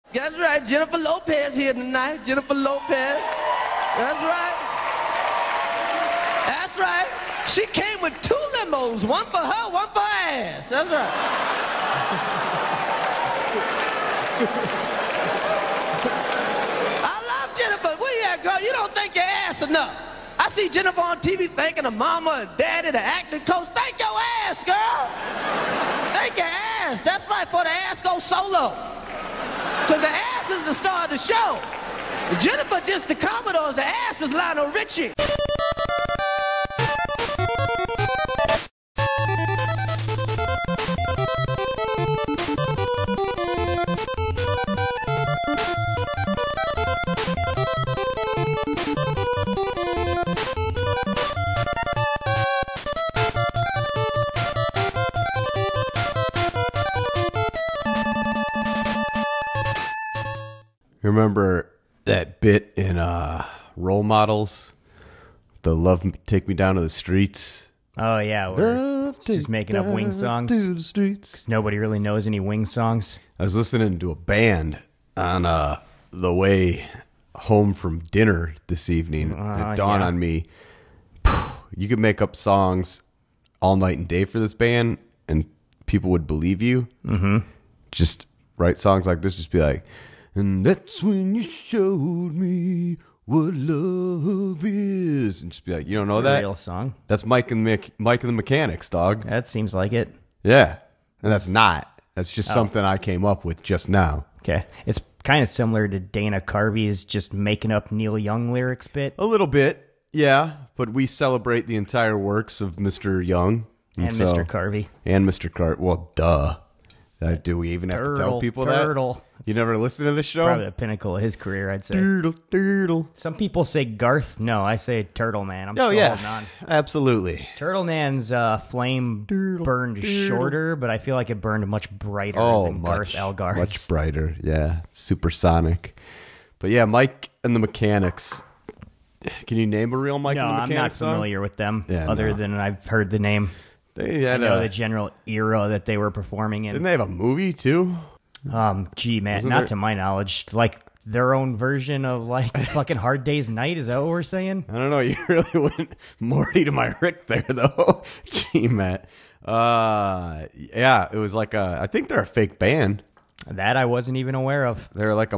That's right, Jennifer Lopez here tonight. Jennifer Lopez. That's right. That's right. She came with 2 limos, one for her, one for her ass. That's right. I love Jennifer. Where you at, girl? You don't thank your ass enough. I see Jennifer on TV thanking her mama and daddy, the acting coach. Thank your ass, girl. Thank your ass. That's right, for the ass go solo. Because the ass is the star of the show. Jennifer just the Commodores, the ass is Lionel Richie. Remember that bit in Role Models? The Love Take Me Down to the Streets? Oh, yeah. We're just making up Wing songs. To the streets. 'Cause nobody really knows any Wing songs. I was listening to a band on the way home from dinner this evening. It dawned on me, you could make up songs all night and day for this band, and people would believe you. Mm-hmm. Just write songs like this, just be like, and that's when you showed me what love is. And just be like, you don't know It's a that? real song. That's Mike and the Mechanics, dog. That seems like it. Yeah. And that's not. That's just something I came up with just now. Okay. It's kind of similar to Dana Carvey's just making up Neil Young lyrics bit. A little bit, yeah. But we celebrate the entire works of Mr. Young. And so- Mr. Carvey. And Mr. Cart. Well, duh. Do we even have to tell people Turtle. that? You never listen to this show? Probably the pinnacle of his career, I'd say. Turtle. Some people say Garth. No, I say Turtle Man. I'm still holding on. Absolutely. Turtle Man's flame burned shorter, but I feel like it burned much brighter than Garth Algar's. Much brighter, yeah. Supersonic. But yeah, Mike and the Mechanics. Can you name a real Mike No, and the I'm Mechanics not familiar with them, Yeah, other no. than I've heard the name. They I had know the general era that they were performing Didn't in. they have a movie too? Gee, man, Wasn't not there- to my knowledge. Like their own version of like fucking Hard Day's Night. Is that what we're saying? I don't know. You really went Morty to my Rick there, though. Gee, Matt. Yeah, it was like I think they're a fake band. That I wasn't even aware of. They're like a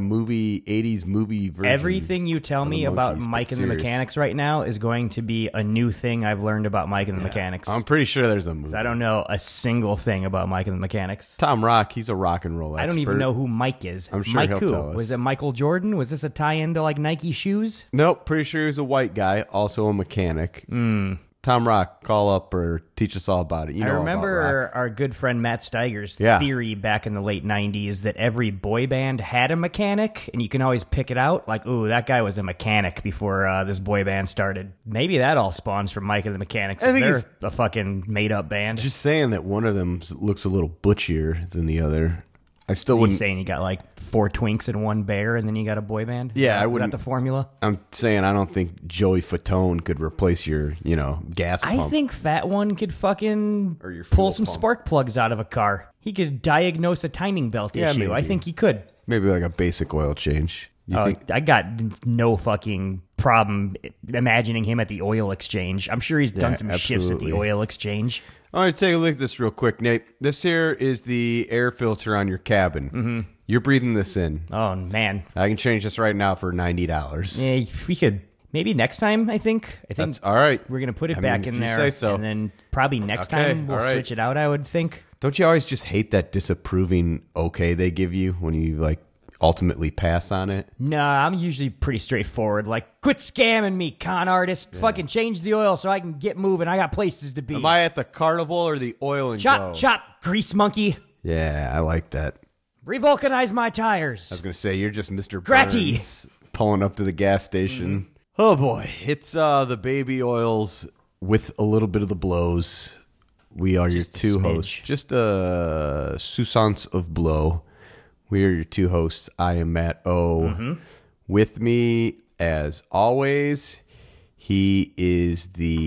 80s movie version. Everything you tell of me the about Monkees, Mike but and the serious. Mechanics right now is going to be a new thing I've learned about Mike and the Mechanics. I'm pretty sure there's a movie. I don't know a single thing about Mike and the Mechanics. Tom Rock, he's a rock and roll expert. I don't even know who Mike is. I'm sure Mike he'll who? tell us. Was it Michael Jordan? Was this a tie-in to like Nike shoes? Nope, pretty sure he's a white guy, also a mechanic. Tom Rock, call up or teach us all about it. You know I all about remember rock. our good friend Matt Steiger's Yeah. theory back in the late 90s that every boy band had a mechanic, and you can always pick it out. Like, ooh, that guy was a mechanic before this boy band started. Maybe that all spawns from Mike and the Mechanics. I think They're it's- a fucking made-up band. Just saying that one of them looks a little butchier than the other. I still You wouldn't. saying you got like 4 twinks and 1 bear, and then you got a boy band? Yeah, I Is wouldn't- that the formula? I'm saying I don't think Joey Fatone could replace your, gas pump. I think Fat One could fucking Or your pull fuel some pump. spark plugs out of a car. He could diagnose a timing belt Yeah, issue. I maybe. think he could. Maybe like a basic oil change. You think? I got no fucking problem imagining him at the oil exchange. I'm sure he's done Yeah, some shifts at the absolutely. oil exchange. All right, take a look at this real quick, Nate. This here is the air filter on your cabin. Mm-hmm. You're breathing this in. Oh, man. I can change this right now for $90. Yeah, we could maybe next time, I think. That's all right. We're going to put it I back mean, if in you there. say so. And then probably next Okay, time we'll all right. switch it out, I would think. Don't you always just hate that disapproving okay they give you when you ultimately pass on it? No, I'm usually pretty straightforward. Like, quit scamming me, con artist. Fucking change the oil so I can get moving. I got places to be. Am I at the carnival or the oil and Chop, go? chop, grease monkey. Yeah, I like that. Revulcanize my tires. I was gonna say you're just Mr. Gratty. Burns pulling up to the gas station. Oh boy, it's the baby oils with a little bit of the blows. We are Just a your two smidge. hosts, just a sousance of blow. We are your two hosts. I am Matt O. With me, as always, he is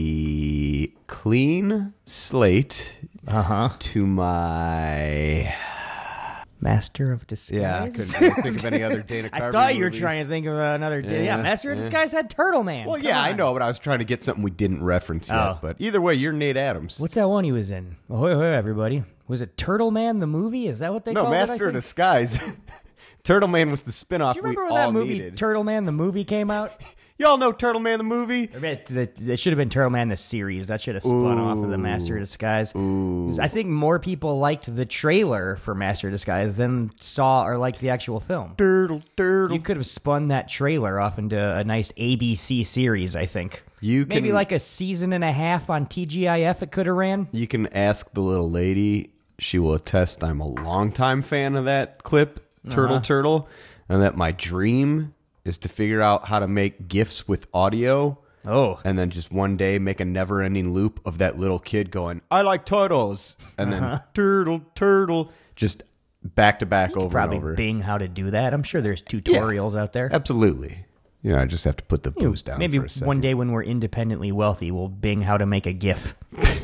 the clean slate to my Master of Disguise. Yeah, I couldn't think of any other Dana Carvey I thought you were movies. trying to think of another. Yeah, Master of Disguise had Turtle Man. Well, Come yeah, I on. know, but I was trying to get something we didn't reference yet. Oh. But either way, you're Nate Adams. What's that one he was in? Ahoy, ahoy, everybody. Was it Turtle Man the movie? Is that what they No, called it? Master of Disguise. Turtle Man was the spinoff Do you we remember when all that movie, needed. Turtle Man the movie, came out? Y'all know Turtle Man the movie? I bet that should have been Turtle Man the series. That should have spun off of the Master of Disguise. 'Cause I think more people liked the trailer for Master of Disguise than saw or liked the actual film. Turtle. You could have spun that trailer off into a nice ABC series, I think. Maybe like a season and a half on TGIF it could have ran. You can ask the little lady. She will attest I'm a longtime fan of that clip, Turtle, and that my dream is to figure out how to make GIFs with audio. Oh. And then just one day make a never-ending loop of that little kid going, I like turtles. And then turtle, just back to back over Probably and over. Bing how to do that. I'm sure there's tutorials out there. Absolutely. You know, I just have to put the booze down Maybe for a second. one day when we're independently wealthy, we'll Bing how to make a GIF.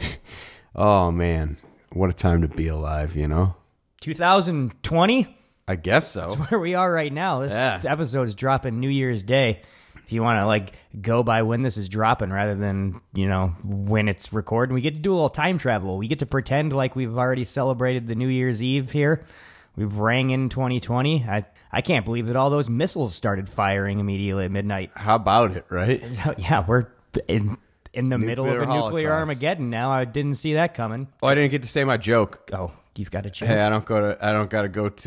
Oh, man. What a time to be alive, you know? 2020? I guess so. Where we are right now. This episode is dropping New Year's Day. If you want to go by when this is dropping rather than, when it's recording, we get to do a little time travel. We get to pretend like we've already celebrated the New Year's Eve here. We've rang in 2020. I can't believe that all those missiles started firing immediately at midnight. How about it, right? Yeah, we're in the middle of a Nuclear nuclear holocaust. Armageddon now. I didn't see that coming. Oh, I didn't get to say my joke. Oh, you've got a joke. Hey, I don't got to go to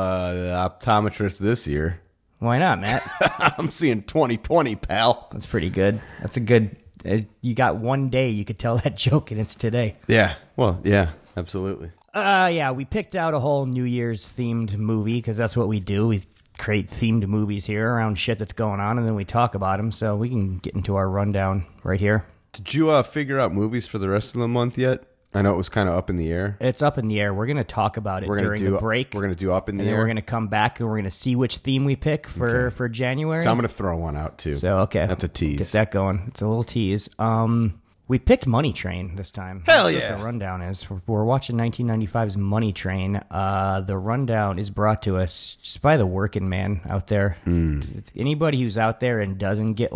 the optometrist this year. Why not, Matt? I'm seeing 2020, pal. That's pretty good. That's a good. You got one day you could tell that joke, and it's today. Yeah. Well, yeah, absolutely. Yeah, we picked out a whole New Year's themed movie because that's what we do. We create themed movies here around shit that's going on, and then we talk about them. So we can get into our rundown right here. Did you figure out movies for the rest of the month yet? I know it was kind of up in the air. It's up in the air. We're going to talk about it during the break. We're going to do up in the and then air. we're going to come back and we're going to see which theme we pick for January. So I'm going to throw one out too. So, okay. That's a tease. Get that going. It's a little tease. We picked Money Train this time. Hell That's yeah. what the rundown is. We're watching 1995's Money Train. The rundown is brought to us just by the working man out there. Anybody who's out there and doesn't get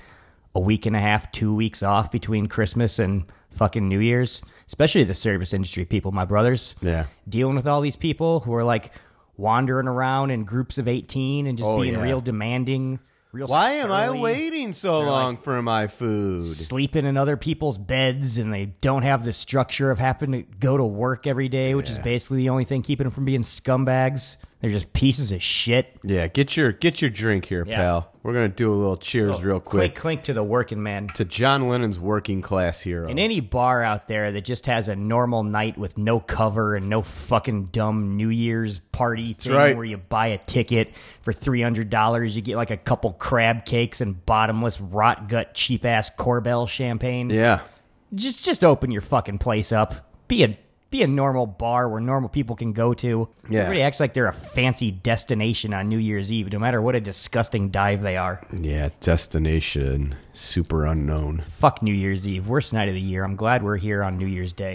a week and a half, 2 weeks off between Christmas and fucking New Year's, especially the service industry people, my brothers. Yeah. Dealing with all these people who are wandering around in groups of 18 and just being real demanding. Why am I surly. waiting so long for my food? Sleeping in other people's beds, and they don't have the structure of having to go to work every day, which is basically the only thing keeping them from being scumbags. They're just pieces of shit. Yeah, get your drink here, pal. We're gonna do a little cheers real quick Clink, clink to the working man. to John Lennon's working class hero. And any bar out there that just has a normal night with no cover and no fucking dumb New Year's party thing right. where you buy a ticket for $300, you get a couple crab cakes and bottomless rot gut cheap ass Corbel champagne. Yeah. Just open your fucking place up. Be a normal bar where normal people can go to. Yeah. Everybody acts like they're a fancy destination on New Year's Eve, no matter what a disgusting dive they are. Yeah, destination super unknown. Fuck New Year's Eve. Worst night of the year. I'm glad we're here on New Year's Day.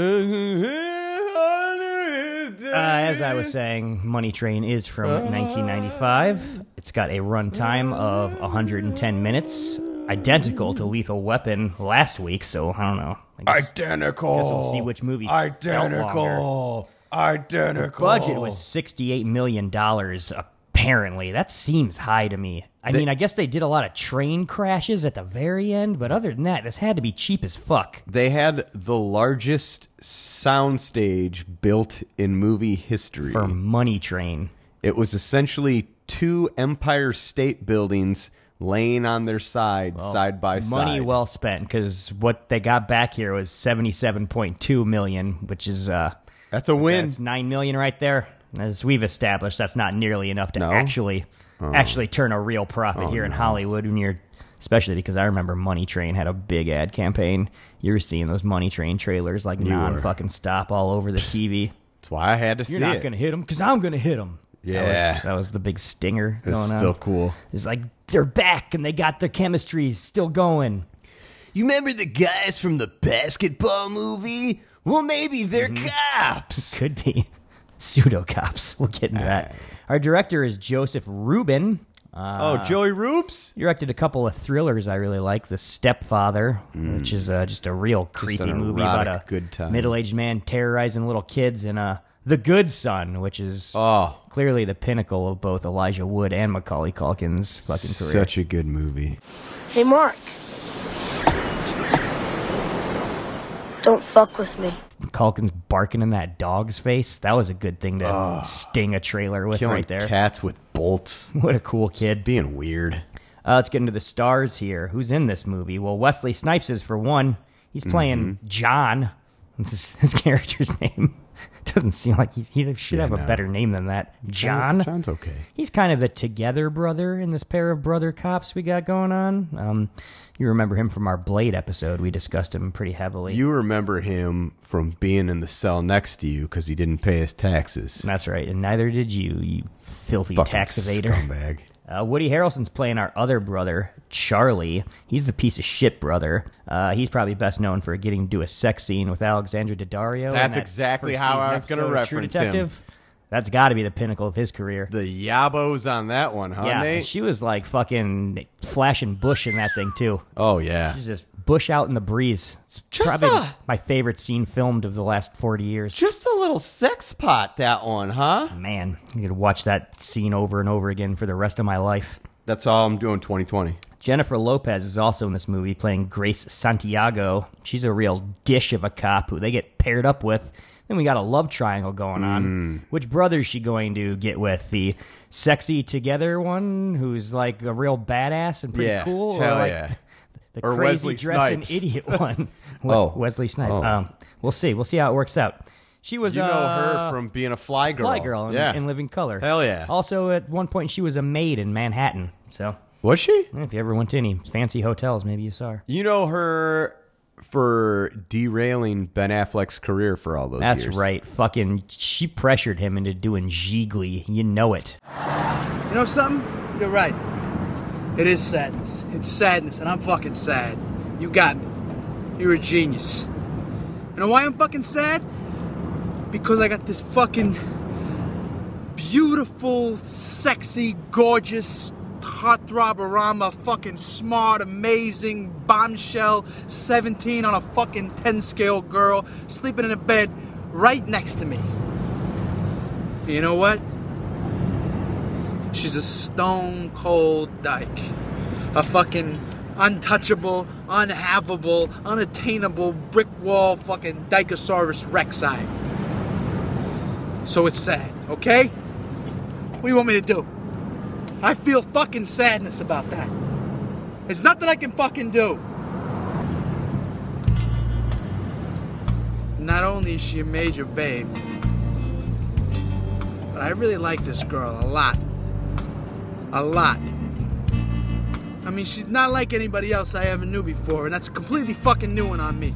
As I was saying, Money Train is from 1995. It's got a runtime of 110 minutes, identical to Lethal Weapon last week, so I don't know. I guess we'll see which movie felt longer. Identical. Budget was $68 million, apparently. That seems high to me. I mean, I guess they did a lot of train crashes at the very end, but other than that, this had to be cheap as fuck. They had the largest soundstage built in movie history. For Money Train. It was essentially two Empire State Buildings laying on their side by side. Money well spent, because what they got back here was $77.2 million, which is That's a win. that's $9 million right there. As we've established, that's not nearly enough to No? actually turn a real profit here in Hollywood. When you're, especially because I remember Money Train had a big ad campaign. You were seeing those Money Train trailers non-fucking stop all over the TV. That's why I had to see You're not it. gonna hit them because I'm gonna hit them. Yeah. that was the big stinger It's going on. still cool. It's like they're back and they got their chemistry still going. You remember the guys from the basketball movie? Well, maybe they're cops. Could be. pseudo cops. We'll get into that. Our director is Joseph Rubin. Joey Rubes? Directed a couple of thrillers I really like. The Stepfather, which is just a real creepy movie about a good time. middle-aged man terrorizing little kids, and The Good Son, which is clearly the pinnacle of both Elijah Wood and Macaulay Culkin's fucking career. Such a good movie. Hey, Mark. Don't fuck with me. Culkin's barking in that dog's face. That was a good thing to sting a trailer with Killing right there. cats with bolts. What a cool kid. Being weird. Let's get into the stars here. Who's in this movie? Well, Wesley Snipes is, for one. He's playing John. That's his character's name. Doesn't seem like he should have a better name than that. John? John's okay. He's kind of the together brother in this pair of brother cops we got going on. You remember him from our Blade episode. We discussed him pretty heavily. You remember him from being in the cell next to you because he didn't pay his taxes. That's right, and neither did you filthy Fucking tax evader. Scumbag. Woody Harrelson's playing our other brother, Charlie. He's the piece of shit brother. He's probably best known for getting to do a sex scene with Alexandra Daddario. That's exactly how I was going to reference him. That's got to be the pinnacle of his career. The yabos on that one, huh, Yeah, Nate? she was like fucking flashing bush in that thing, too. Oh, yeah. She's just bush out in the breeze. It's probably my favorite scene filmed of the last 40 years. Just a little sex pot, that one, huh? Man, I could watch that scene over and over again for the rest of my life. That's all I'm doing 2020. Jennifer Lopez is also in this movie playing Grace Santiago. She's a real dish of a cop who they get paired up with. Then we got a love triangle going on. Which brother is she going to get with? The sexy together one who's like a real badass and pretty cool? Hell or like yeah. the Or crazy Wesley dressing Snipes. idiot one? Wesley Snipes. Oh. We'll see. We'll see how it works out. She was You know her from being a Fly Girl. Fly Girl in Living Color. Hell yeah. Also, at one point, she was a maid in Manhattan. So, Was she? if you ever went to any fancy hotels, maybe you saw her. You know her for derailing Ben Affleck's career for all those years. That's right. Fucking, she pressured him into doing Gigli. You know it. You know something? You're right. It is sadness. It's sadness, and I'm fucking sad. You got me. You're a genius. You know why I'm fucking sad? Because I got this fucking beautiful, sexy, gorgeous, heartthrob-orama, fucking smart, amazing, bombshell, 17 on a fucking 10-scale girl sleeping in a bed right next to me. You know what? She's a stone-cold dyke. A fucking untouchable, unhavable, unattainable brick wall fucking Dikesaurus Rexi. So it's sad, okay? What do you want me to do? I feel fucking sadness about that. It's nothing I can fucking do. Not only is she a major babe, but I really like this girl a lot. A lot. I mean, she's not like anybody else I ever knew before, and that's a completely fucking new one on me.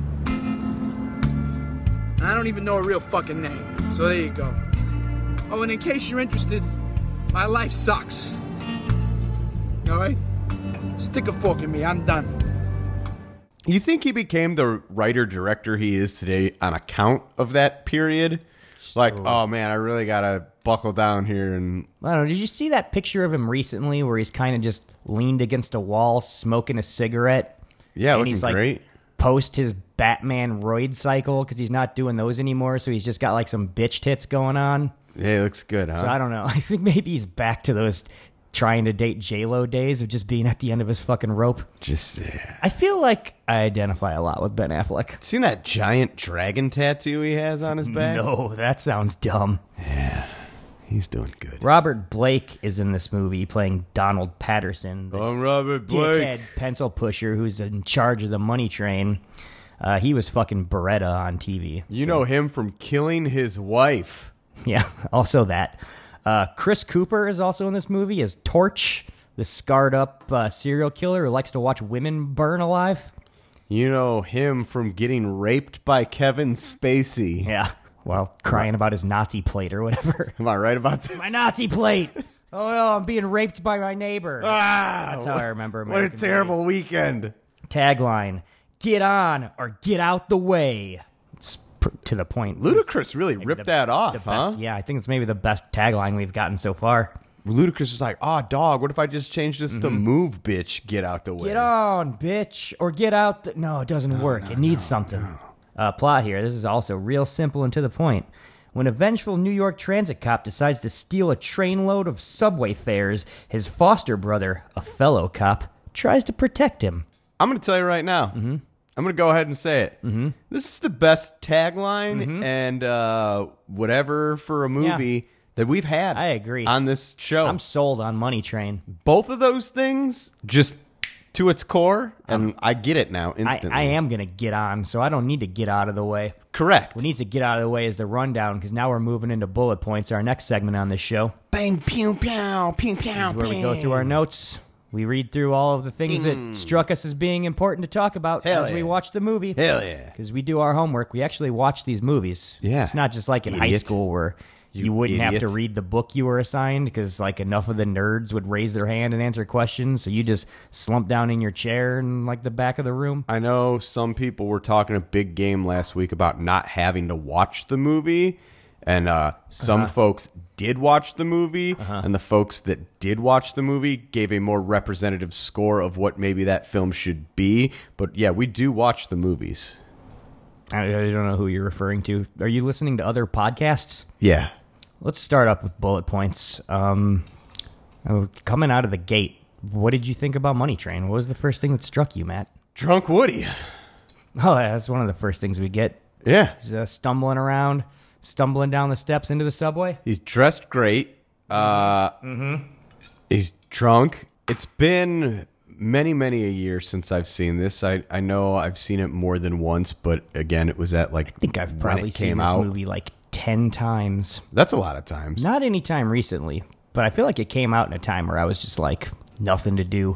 And I don't even know her real fucking name, so there you go. Oh, and in case you're interested, my life sucks. Alright? Stick a fork in me, I'm done. You think he became the writer-director he is today on account of that period? Like, oh man, I really gotta buckle down here and... I don't know, did you see that picture of him recently where he's kind of just leaned against a wall smoking a cigarette? Yeah, and looking he's like, great. Post his Batman roid cycle because he's not doing those anymore, so he's just got like some bitch tits going on. Yeah, he looks good, huh? So I don't know. I think maybe he's back to those trying to date J-Lo days of just being at the end of his fucking rope. Just, yeah. I feel like I identify a lot with Ben Affleck. Seen that giant dragon tattoo he has on his back? No, that sounds dumb. Yeah, he's doing good. Robert Blake is in this movie playing Donald Patterson. I'm Robert Blake. Dickhead pencil pusher who's in charge of the money train. He was fucking Beretta on TV. You know him from killing his wife. Yeah, also that. Chris Cooper is also in this movie as Torch, the scarred-up serial killer who likes to watch women burn alive. You know him from getting raped by Kevin Spacey. Yeah, well, crying about his Nazi plate or whatever. Am I right about this? My Nazi plate! Oh no, I'm being raped by my neighbor. That's how I remember American What a terrible weekend. Tagline, get on or get out the way. It's to the point. Ludacris really ripped that off, huh? Yeah, I think it's maybe the best tagline we've gotten so far. Ludacris is like, dog, what if I just change this to move, bitch, get out the way. Get on, bitch, or get out. No, it doesn't work. It needs something. Plot here. This is also real simple and to the point. When a vengeful New York transit cop decides to steal a trainload of subway fares, his foster brother, a fellow cop, tries to protect him. I'm going to tell you right now. I'm going to go ahead and say it. This is the best tagline and whatever for a movie that we've had. I agree. On this show. I'm sold on Money Train. Both of those things, just to its core, and I get it now instantly. I am going to get on, so I don't need to get out of the way. Correct. What needs to get out of the way is the rundown, because now we're moving into bullet points, our next segment on this show. Bang, pew, pew, pew, pew, where we go through our notes. We read through all of the things that struck us as being important to talk about as we watch the movie. Hell yeah. Because we do our homework. We actually watch these movies. Yeah. It's not just like in high school where you wouldn't have to read the book you were assigned because like enough of the nerds would raise their hand and answer questions. So you just slump down in your chair in like the back of the room. I know some people were talking a big game last week about not having to watch the movie. And some folks did watch the movie, and the folks that did watch the movie gave a more representative score of what maybe that film should be. But yeah, we do watch the movies. I don't know who you're referring to. Are you listening to other podcasts? Yeah. Let's start up with bullet points. Coming out of the gate, what did you think about Money Train? What was the first thing that struck you, Matt? Drunk Woody. Oh, that's one of the first things we get. Yeah. He's stumbling down the steps into the subway. He's dressed great. He's drunk. It's been many, many a year since I've seen this. I know I've seen it more than once, but again, it was at like I think I've probably seen this movie like 10 times. That's a lot of times. Not any time recently, but I feel like it came out in a time where I was just like, nothing to do.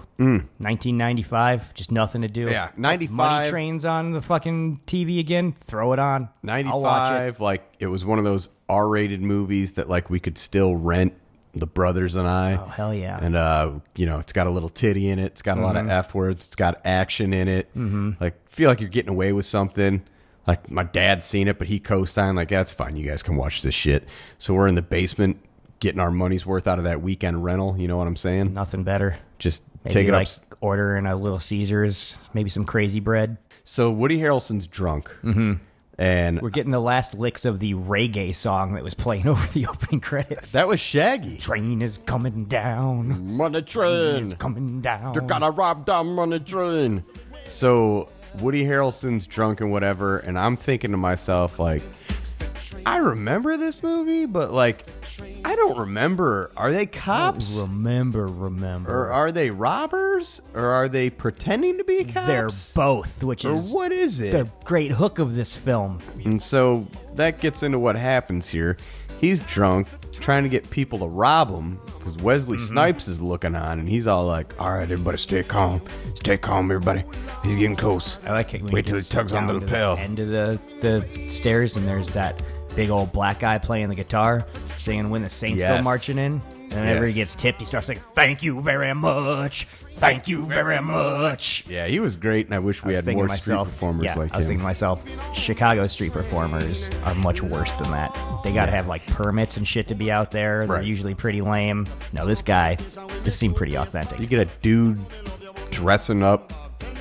1995, just nothing to do. Yeah, 95. Money Train's on the fucking TV again. Throw it on. 95, I'll watch it. Like it was one of those R-rated movies that like we could still rent, the brothers and I. Oh, hell yeah. And, it's got a little titty in it. It's got a lot of F words. It's got action in it. Like, feel like you're getting away with something. Like, my dad's seen it, but he co-signed. Like, that's fine. You guys can watch this shit. So we're in the basement getting our money's worth out of that weekend rental. You know what I'm saying? Nothing better. Just maybe take it like up. Ordering a Little Caesars, maybe some crazy bread. So Woody Harrelson's drunk. And we're getting the last licks of the reggae song that was playing over the opening credits. That was Shaggy. Train is coming down. Money Train. Coming down. They're gonna rob down Money Train. So Woody Harrelson's drunk and whatever, and I'm thinking to myself, like, I remember this movie, but like, I don't remember. Are they cops? Remember. Or are they robbers? Or are they pretending to be cops? They're both, which is what is it? The great hook of this film. And so that gets into what happens here. He's drunk, trying to get people to rob him, because Wesley Snipes is looking on, and he's all like, all right, everybody stay calm. Stay calm, everybody. He's getting close. I like it. Wait till he tugs on the lapel. End of the stairs, and there's that big old black guy playing the guitar, singing When the Saints Go Marching In. And whenever he gets tipped, he starts saying, thank you very much. Thank you very much. Yeah, he was great, and I wish we had more street performers like him. I was thinking to myself, Chicago street performers are much worse than that. They got to have like permits and shit to be out there. They're usually pretty lame. No, this seemed pretty authentic. You get a dude dressing up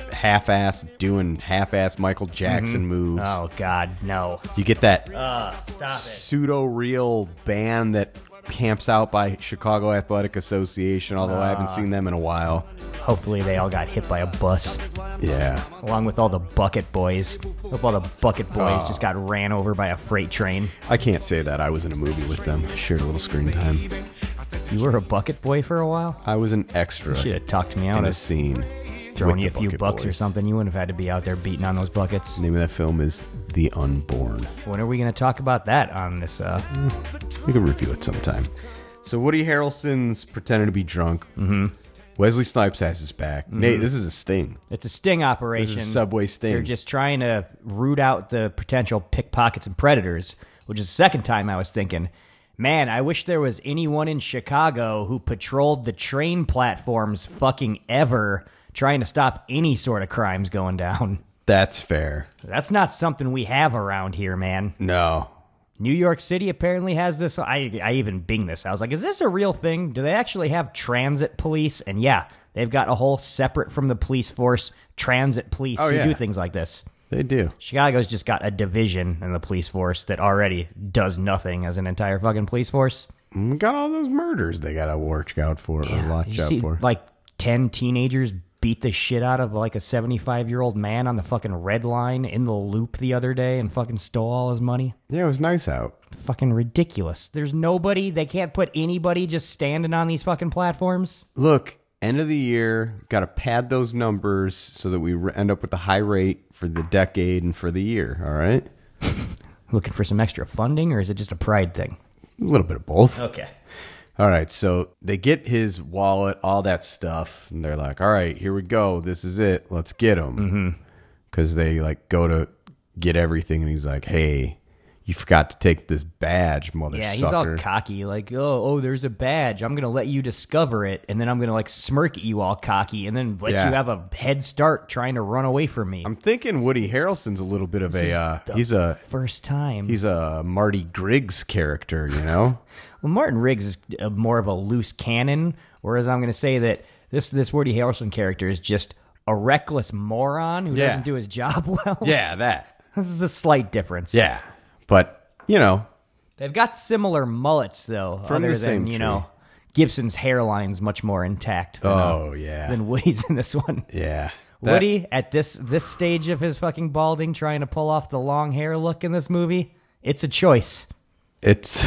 doing half-ass Michael Jackson moves. Oh, God, no. You get that stop it. pseudo-real band that camps out by Chicago Athletic Association, although I haven't seen them in a while. Hopefully they all got hit by a bus. Yeah. Along with all the Bucket Boys. Hope all the Bucket Boys just got ran over by a freight train. I can't say that. I was in a movie with them. Shared a little screen time. You were a Bucket Boy for a while? I was an extra. You should have talked me out in a scene. Throwing you a few bucks or something. You wouldn't have had to be out there beating on those buckets. The name of that film is The Unborn. When are we going to talk about that on this? We can review it sometime. So Woody Harrelson's pretending to be drunk. Wesley Snipes has his back. Nate, this is a sting. It's a sting operation. This is a subway sting. They're just trying to root out the potential pickpockets and predators, which is the second time I was thinking, man, I wish there was anyone in Chicago who patrolled the train platforms fucking ever trying to stop any sort of crimes going down. That's fair. That's not something we have around here, man. No. New York City apparently has this. I even binged this. I was like, is this a real thing? Do they actually have transit police? And yeah, they've got a whole separate from the police force transit police who do things like this. They do. Chicago's just got a division in the police force that already does nothing as an entire fucking police force. We got all those murders they got to watch out for or watch out for. Like 10 teenagers beat the shit out of like a 75-year-old man on the fucking Red Line in the Loop the other day and fucking stole all his money. Yeah, it was nice out. Fucking ridiculous. There's nobody. They can't put anybody just standing on these fucking platforms. Look, end of the year, got to pad those numbers so that we end up with the high rate for the decade and for the year, all right? Looking for some extra funding, or is it just a pride thing? A little bit of both. Okay. All right, so they get his wallet, all that stuff, and they're like, all right, here we go. This is it. Let's get him. Because they like go to get everything, and he's like, hey, you forgot to take this badge, mother Yeah, sucker. he's all cocky, like, oh, there's a badge. I'm going to let you discover it, and then I'm going to, like, smirk at you all cocky, and then let you have a head start trying to run away from me. I'm thinking Woody Harrelson's a little bit of First time. He's a Marty Griggs character, you know? Well, Martin Riggs is more of a loose cannon, whereas I'm going to say that this Woody Harrelson character is just a reckless moron who doesn't do his job well. Yeah, that. This is the slight difference. Yeah, but, you know. They've got similar mullets, though, From other the same than, tree. Gibson's hairline's much more intact than Woody's in this one. Yeah. Woody, at this stage of his fucking balding, trying to pull off the long hair look in this movie, it's a choice. It's,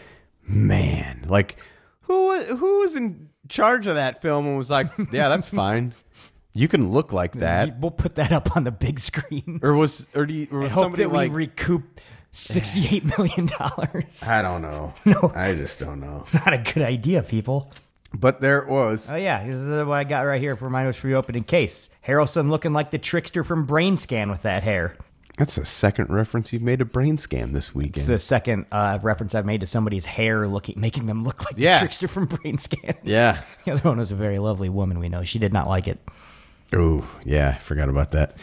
man, like, who was in charge of that film and was like, yeah, that's fine. You can look like that. We'll put that up on the big screen. Or was I hope somebody that we like recoup $68 million. I don't know. No. I just don't know. Not a good idea, people. But there it was. Oh, yeah. This is what I got right here for my most reopening case. Harrelson looking like the trickster from Brain Scan with that hair. That's the second reference you've made to Brain Scan this weekend. It's the second reference I've made to somebody's hair making them look like the trickster from Brain Scan. Yeah. The other one was a very lovely woman we know. She did not like it. Oh, yeah. I forgot about that.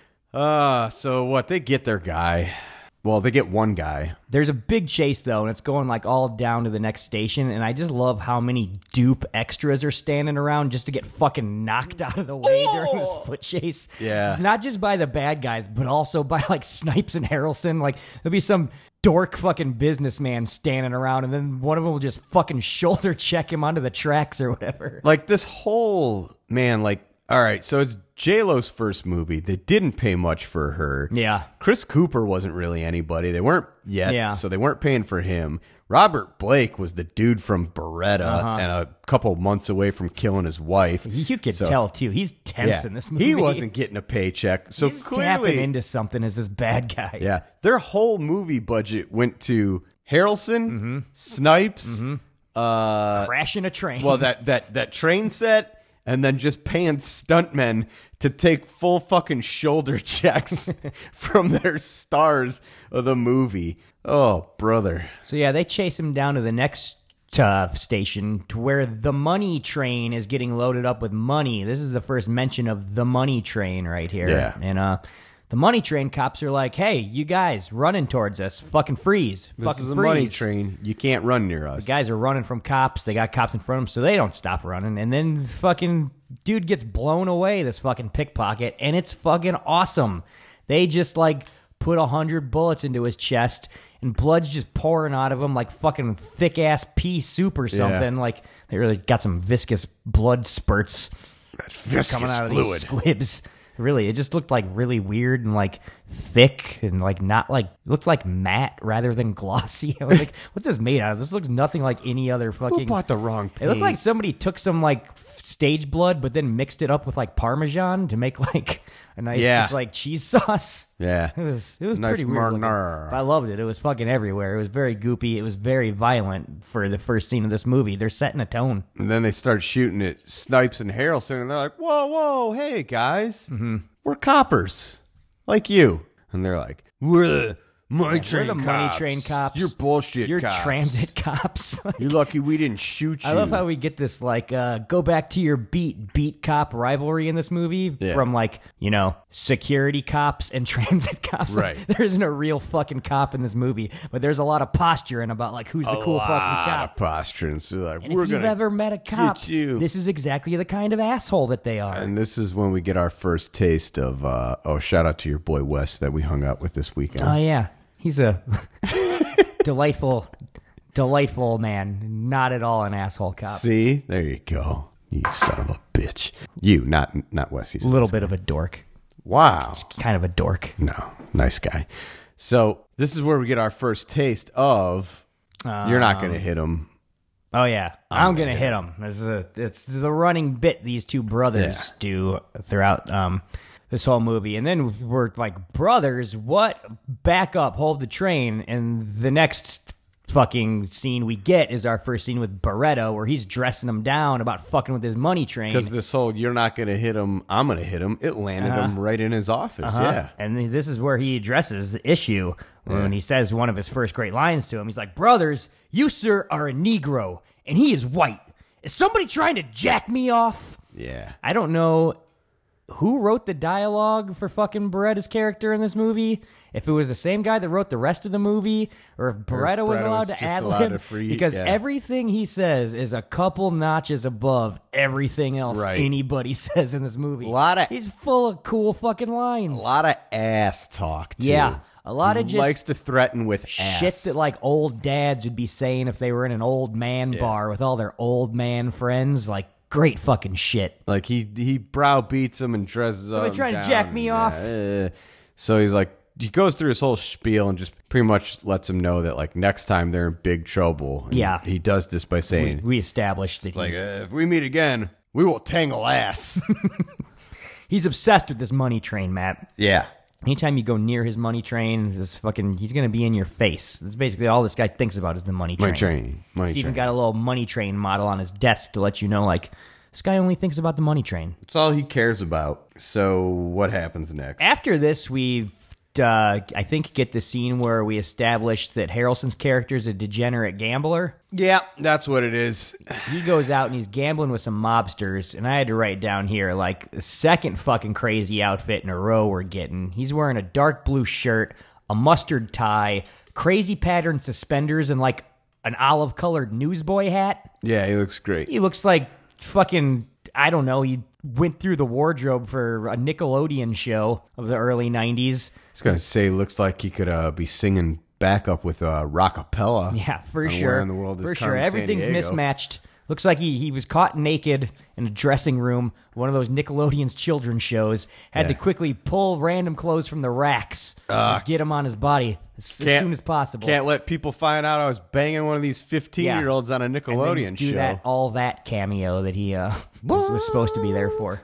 So what? They get their guy. Well, they get one guy. There's a big chase, though, and it's going like all down to the next station, and I just love how many dupe extras are standing around just to get fucking knocked out of the way during this foot chase. Yeah. Not just by the bad guys, but also by like Snipes and Harrelson. Like, there'll be some dork fucking businessman standing around, and then one of them will just fucking shoulder check him onto the tracks or whatever. Like, this whole, man, like, all right, so it's J-Lo's first movie. They didn't pay much for her. Yeah. Chris Cooper wasn't really anybody. They weren't yet, so they weren't paying for him. Robert Blake was the dude from Beretta and a couple months away from killing his wife. You could tell, too. He's tense in this movie. He wasn't getting a paycheck. So He's clearly tapping into something as this bad guy. Yeah. Their whole movie budget went to Harrelson, Snipes, Crashing a train. well, that train set, and then just paying stuntmen to take full fucking shoulder checks from their stars of the movie. Oh, brother. So yeah, they chase him down to the next station to where the money train is getting loaded up with money. This is the first mention of the money train right here. Yeah. And the money train cops are like, hey, you guys running towards us. Fucking freeze. This fucking is a freeze. money train. You can't run near us. The guys are running from cops. They got cops in front of them, so they don't stop running. And then fucking dude gets blown away, this fucking pickpocket, and it's fucking awesome. They just like put 100 bullets into his chest, and blood's just pouring out of him like fucking thick ass pea soup or something. Yeah. Like they really got some viscous blood spurts Viscous coming out of fluid. these squibs. Really, it just looked like really weird and like thick and like not like, it looked like matte rather than glossy. I was like, what's this made out of? This looks nothing like any other fucking. Who bought the wrong paint? It looked like somebody took some like stage blood, but then mixed it up with like Parmesan to make like a nice just like cheese sauce. Yeah. It was Nice pretty weird looking. marinara. But I loved it. It was fucking everywhere. It was very goopy. It was very violent for the first scene of this movie. They're setting a tone. And then they start shooting at Snipes and Harrelson, and they're like, whoa, hey, guys. We're coppers. Like you. And they're like, we're Money We're train the cops. money train cops. You're bullshit You're cops. transit cops. You're lucky we didn't shoot you. I love how we get this, like, go back to your beat cop rivalry in this movie from, like, security cops and transit cops. Right. Like, there isn't a real fucking cop in this movie, but there's a lot of posturing about, like, who's the cool fucking cop. Posturing. So like, And we're if you've gonna ever met a cop, get you. this is exactly the kind of asshole that they are. And this is when we get our first taste of, shout out to your boy Wes that we hung out with this weekend. Oh, yeah. He's a delightful man. Not at all an asshole cop. See? There you go. You son of a bitch. You, not Wes. He's A little bit of a dork. Wow. Kind of a dork. No, nice guy. So this is where we get our first taste of you're not going to hit him. Oh, yeah. I'm going to hit him. It's the running bit these two brothers do throughout this whole movie. And then we're like, brothers, what? Back up, hold the train. And the next fucking scene we get is our first scene with Barretto, where he's dressing him down about fucking with his money train. Because this whole you're not going to hit him, I'm going to hit him, it landed him right in his office. Yeah. And this is where he addresses the issue when he says one of his first great lines to him. He's like, brothers, you, sir, are a Negro, and he is white. Is somebody trying to jack me off? Yeah. I don't know who wrote the dialogue for fucking Beretta's character in this movie. If it was the same guy that wrote the rest of the movie, or if Beretta was allowed to ad-lib, because everything he says is a couple notches above everything else anybody says in this movie. He's full of cool fucking lines. A lot of ass talk, too. Yeah. A lot of he just likes to threaten with shit ass. that like old dads would be saying if they were in an old man bar with all their old man friends. Like, great fucking shit. Like, he browbeats him and dresses up. Somebody trying to jack me off? So he's like, he goes through his whole spiel and just pretty much lets him know that, like, next time they're in big trouble. And yeah. He does this by saying, we established that like, if we meet again, we will tangle ass. He's obsessed with this money train, Matt. Yeah. Anytime you go near his money train, he's going to be in your face. That's basically all this guy thinks about is the money train. He's even got a little money train model on his desk to let you know, like, this guy only thinks about the money train. That's all he cares about. So what happens next? After this, we I think, get the scene where we established that Harrelson's character is a degenerate gambler. Yeah, that's what it is. He goes out and he's gambling with some mobsters, and I had to write down here, like, the second fucking crazy outfit in a row we're getting. He's wearing a dark blue shirt, a mustard tie, crazy pattern suspenders, and, like, an olive-colored newsboy hat. Yeah, he looks great. He looks like fucking, I don't know, he went through the wardrobe for a Nickelodeon show of the early 90s. I was going to say, looks like he could be singing backup with Rockapella. Yeah, for sure. In the World is for sure. Carmen Everything's Sandiego. mismatched. Looks like he was caught naked in a dressing room, one of those Nickelodeon's children's shows. Had to quickly pull random clothes from the racks. Just get them on his body as soon as possible. Can't let people find out I was banging one of these 15-year-olds on a Nickelodeon and then do show. all that cameo that he was supposed to be there for.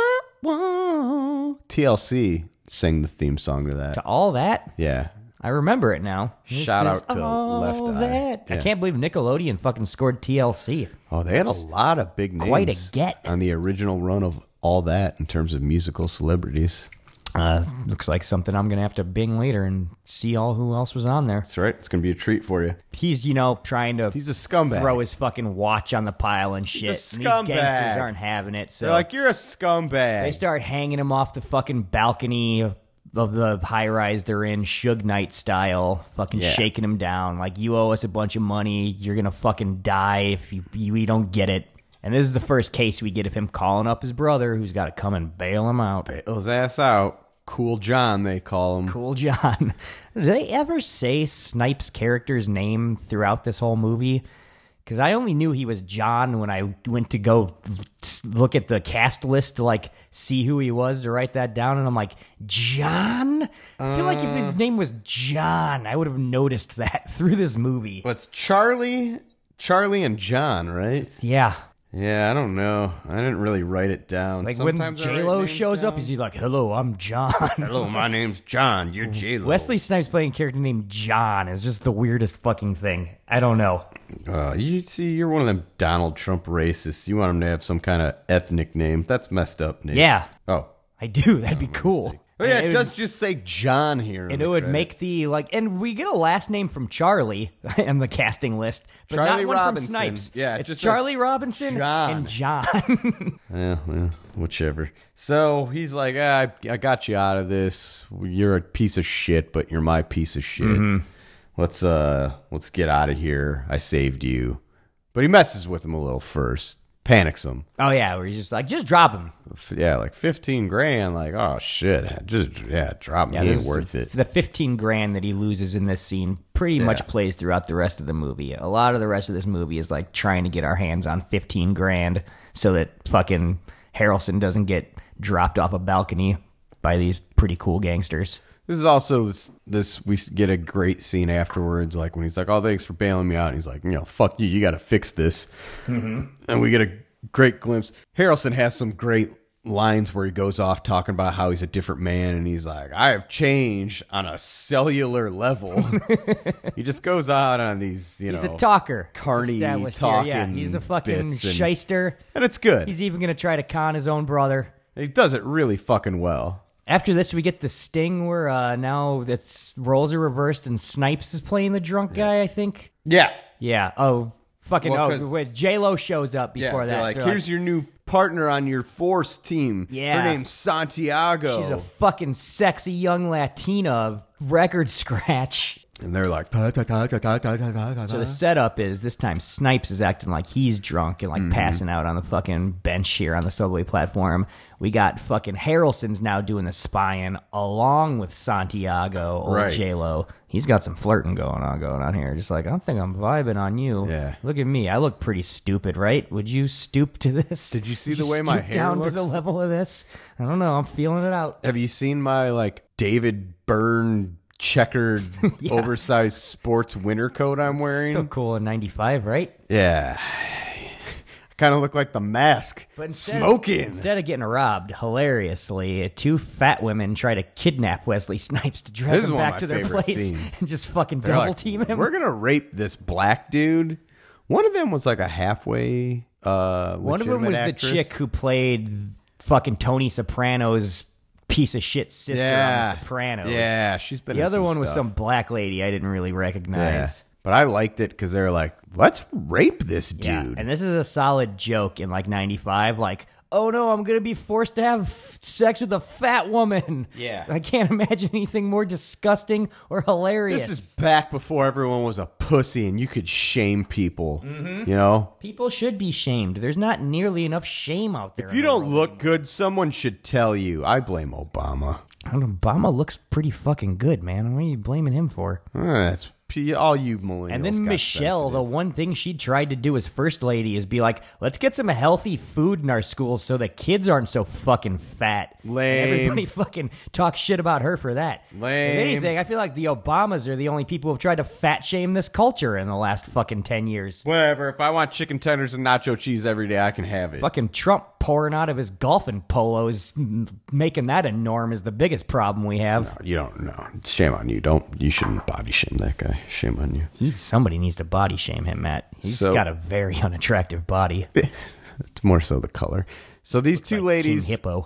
TLC sang the theme song to that. To all that? Yeah. I remember it now. Shout out to Left Eye. That. Yeah. I can't believe Nickelodeon fucking scored TLC. Oh, they had a lot of big names. Quite a get. On the original run of all that in terms of musical celebrities. Looks like something I'm going to have to bing later and see who else was on there. That's right. It's going to be a treat for you. He's, trying to He's a scumbag. throw his fucking watch on the pile and shit. He's a And scumbag. these gangsters aren't having it. So They're like, you're a scumbag. they start hanging him off the fucking balcony of the high-rise they're in, Suge Knight style, fucking shaking him down. Like, you owe us a bunch of money. You're going to fucking die if we don't get it. And this is the first case we get of him calling up his brother, who's got to come and bail him out. Bail his ass out. Cool John, they call him. Cool John. Do they ever say Snipes' character's name throughout this whole movie? Because I only knew he was John when I went to go look at the cast list to, like, see who he was to write that down. And I'm like, John? I feel like if his name was John, I would have noticed that through this movie. What's Charlie and John, right? Yeah. Yeah, I don't know. I didn't really write it down. Like, Sometimes when I write J-Lo names shows up, down. is he like, hello, I'm John? Hello, my name's John. You're J-Lo. Wesley Snipes playing a character named John is just the weirdest fucking thing. I don't know. You're one of them Donald Trump racists. You want him to have some kind of ethnic name. That's messed up, Nate. Yeah. Oh. I do. That'd be cool. Oh, yeah, it does just say John here. And it would make the, and we get a last name from Charlie in the casting list, but Charlie not one Robinson. from Snipes. Yeah, it's just Charlie Robinson John. and John. Yeah, whichever. So he's like, I got you out of this. You're a piece of shit, but you're my piece of shit. Mm-hmm. Let's get out of here. I saved you. But he messes with him a little first. Panics him. Oh, yeah, where he's just like, just drop him. Yeah, like 15 grand. Like, oh, shit. Drop him. Yeah, He ain't worth it. The 15 grand that he loses in this scene pretty much plays throughout the rest of the movie. A lot of the rest of this movie is like trying to get our hands on 15 grand so that fucking Harrelson doesn't get dropped off a balcony by these pretty cool gangsters. This is also this we get a great scene afterwards, like when he's like, oh, thanks for bailing me out. And he's like, fuck you. You got to fix this. Mm-hmm. And we get a great glimpse. Harrelson has some great lines where he goes off talking about how he's a different man. And he's like, I have changed on a cellular level. He just goes out on these, He's a talker. Carny talking. Yeah, he's a fucking shyster. And it's good. He's even going to try to con his own brother. He does it really fucking well. After this, we get the sting where now roles are reversed and Snipes is playing the drunk guy, I think. Yeah. Yeah. Oh, fucking. Wait, J-Lo shows up before that. They're here's your new partner on your Force team. Yeah. Her name's Santiago. She's a fucking sexy young Latina record scratch. And they're like, So the setup is this time Snipes is acting like he's drunk and like passing out on the fucking bench here on the subway platform. We got fucking Harrelson's now doing the spying along with Santiago, old J-Lo. He's got some flirting going on here. Just like, I don't think I'm vibing on you. Yeah. Look at me. I look pretty stupid, right? Would you stoop to this? Did you see Would the way my stoop hair down looks? to the level of this? I don't know. I'm feeling it out. have you seen my like David Byrne checkered oversized sports winter coat I'm wearing? Still cool in 95, right? Yeah. Kind of look like the Mask. But instead of getting robbed, hilariously, two fat women try to kidnap Wesley Snipes to drag This is him one of back my to their favorite place scenes. and just fucking They're double like, team him. We're gonna rape this black dude. One of them was like a halfway One of them was actress. the chick who played fucking Tony Soprano's piece of shit sister on The Sopranos. Yeah, she's been The in other some one was stuff. some black lady I didn't really recognize. But I liked it because they were like, let's rape this dude. Yeah, and this is a solid joke in like 95. Like, oh no, I'm going to be forced to have sex with a fat woman. Yeah. I can't imagine anything more disgusting or hilarious. This is back before everyone was a pussy and you could shame people. You know? People should be shamed. There's not nearly enough shame out there. If you don't look good, someone should tell you. I blame Obama. I don't know, Obama looks pretty fucking good, man. What are you blaming him for? That's all you millennials. And then got Michelle, the sensitive. one thing she tried to do as first lady is be like, let's get some healthy food in our schools so the kids aren't so fucking fat. Lame. And everybody fucking talks shit about her for that. Lame. If anything, I feel like the Obamas are the only people who have tried to fat shame this culture in the last fucking 10 years. Whatever. If I want chicken tenders and nacho cheese every day, I can have it. Fucking Trump pouring out of his golfing polos, making that a norm is the biggest problem we have. You don't know. Shame on you. You shouldn't body shame that guy. Shame on you. Somebody needs to body shame him, Matt. He's got a very unattractive body. It's more so the color. So these two ladies King Hippo.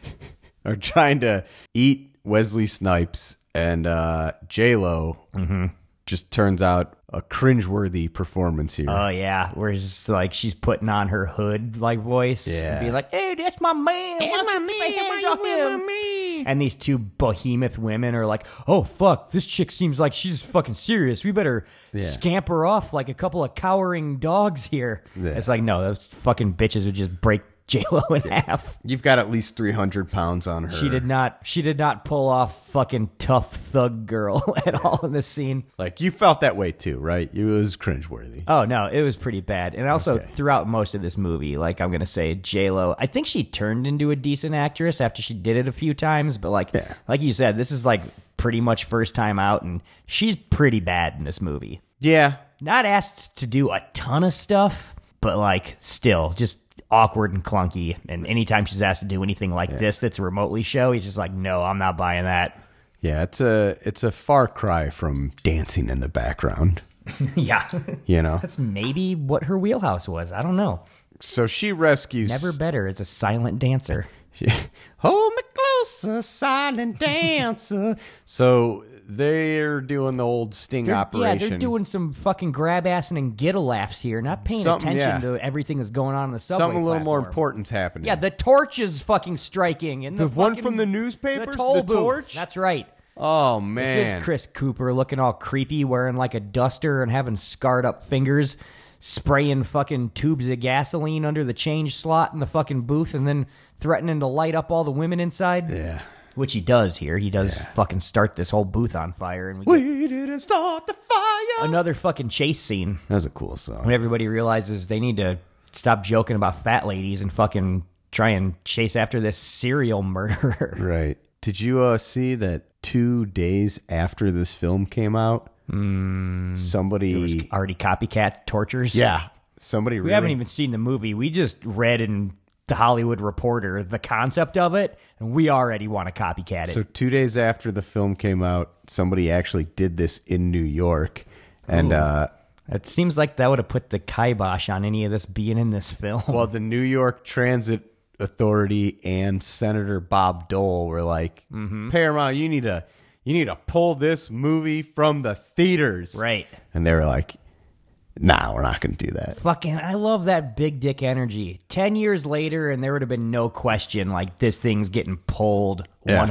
are trying to eat Wesley Snipes, and J-Lo just turns out a cringeworthy performance here. Oh yeah, where it's like she's putting on her hood like voice, and being like, "Hey, that's my man. Why don't you keep my hands off him?" And these two behemoth women are like, "Oh fuck, this chick seems like she's fucking serious. We better scamper off like a couple of cowering dogs here." Yeah. It's like, no, those fucking bitches would just break J-Lo in half. You've got at least 300 pounds on her. She did not pull off fucking tough thug girl at all in this scene. Like, you felt that way too, right? It was cringeworthy. Oh no, it was pretty bad. And also throughout most of this movie, like I'm gonna say J-Lo, I think she turned into a decent actress after she did it a few times, but like you said, this is like pretty much first time out, and she's pretty bad in this movie. Yeah. Not asked to do a ton of stuff, but like still just awkward and clunky. And anytime she's asked to do anything like this that's remotely show, he's just like, no, I'm not buying that. Yeah, it's a far cry from dancing in the background. Yeah. You know? That's maybe what her wheelhouse was. I don't know. So she rescues... Never better as a silent dancer. Hold me closer, silent dancer. So they're doing the old sting operation. Yeah, they're doing some fucking grab-assing and get-a-laughs here, not paying attention to everything that's going on in the subway Something a little more platform. important's happening. Yeah, the torch is fucking striking. And the one fucking, from the newspapers? The toll The booth. torch? That's right. Oh, man. This is Chris Cooper looking all creepy, wearing like a duster and having scarred up fingers, spraying fucking tubes of gasoline under the change slot in the fucking booth, and then threatening to light up all the women inside. Yeah. Which he does here. He does fucking start this whole booth on fire. And We didn't start the fire. another fucking chase scene. That was a cool song. When everybody realizes they need to stop joking about fat ladies and fucking try and chase after this serial murderer. Right. Did you see that 2 days after this film came out, somebody Already copycat tortures. somebody We haven't even seen the movie. We just read in the Hollywood Reporter the concept of it, and we already want to copycat it. So 2 days after the film came out, somebody actually did this in New York, and It seems like that would have put the kibosh on any of this being in this film. well, the New York Transit Authority and Senator Bob Dole were like, Paramount, you need to pull this movie from the theaters, Right. And they were like, nah, we're not going to do that. Fucking, I love that big dick energy. 10 years later, and there would have been no question, like, this thing's getting pulled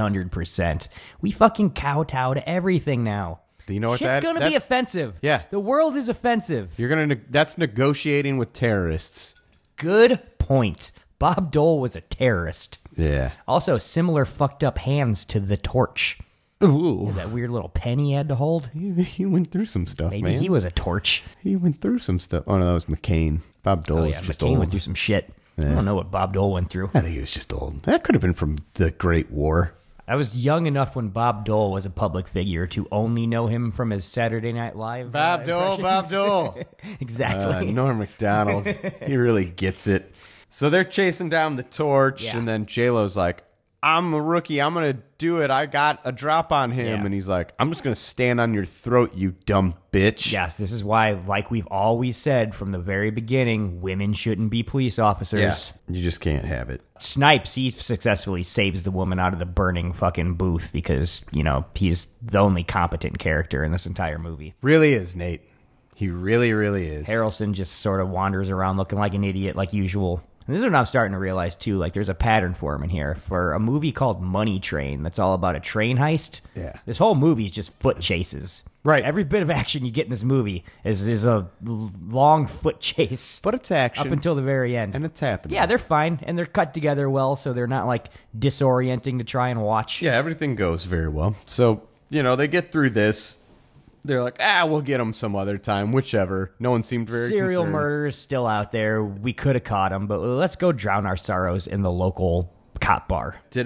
100%. We fucking kowtow to everything now. Do you know what Shit's gonna be offensive. Yeah. The world is offensive. That's negotiating with terrorists. Good point. Bob Dole was a terrorist. Yeah. Also, similar fucked up hands to the torch. Ooh. That weird little pen he had to hold. He went through some stuff, Maybe man. he was a torch. He went through some stuff. Oh, no, that was McCain. Bob Dole was just McCain old. went through some shit. I don't know what Bob Dole went through. I think he was just old. That could have been from the Great War. I was young enough when Bob Dole was a public figure to only know him from his Saturday Night Live. Bob Dole. Exactly. Norm Macdonald. He really gets it. So they're chasing down the torch, Yeah. and then J-Lo's like, I'm a rookie. I'm going to do it. I got a drop on him. Yeah. And he's like, I'm just going to stand on your throat, you dumb bitch. Yes, this is why, like we've always said from the very beginning, women shouldn't be police officers. You just can't have it. Snipes, he successfully saves the woman out of the burning fucking booth because, you know, he's the only competent character in this entire movie. Really is, Nate. He really, really is. Harrelson just sort of wanders around looking like an idiot like usual. And this is what I'm starting to realize, too. Like, there's a pattern for him in here. For a movie called Money Train that's all about a train heist, this whole movie is just foot chases. Right. Every bit of action you get in this movie is a long foot chase. But it's action. Up until the very end. And it's happening. Yeah, they're fine. And they're cut together well, so they're not, like, disorienting to try and watch. Yeah, everything goes very well. So, you know, they get through this. They're like, we'll get them some other time, whichever. No one seemed very Serial concerned. murder is still out there. We could have caught him, but let's go drown our sorrows in the local cop bar. They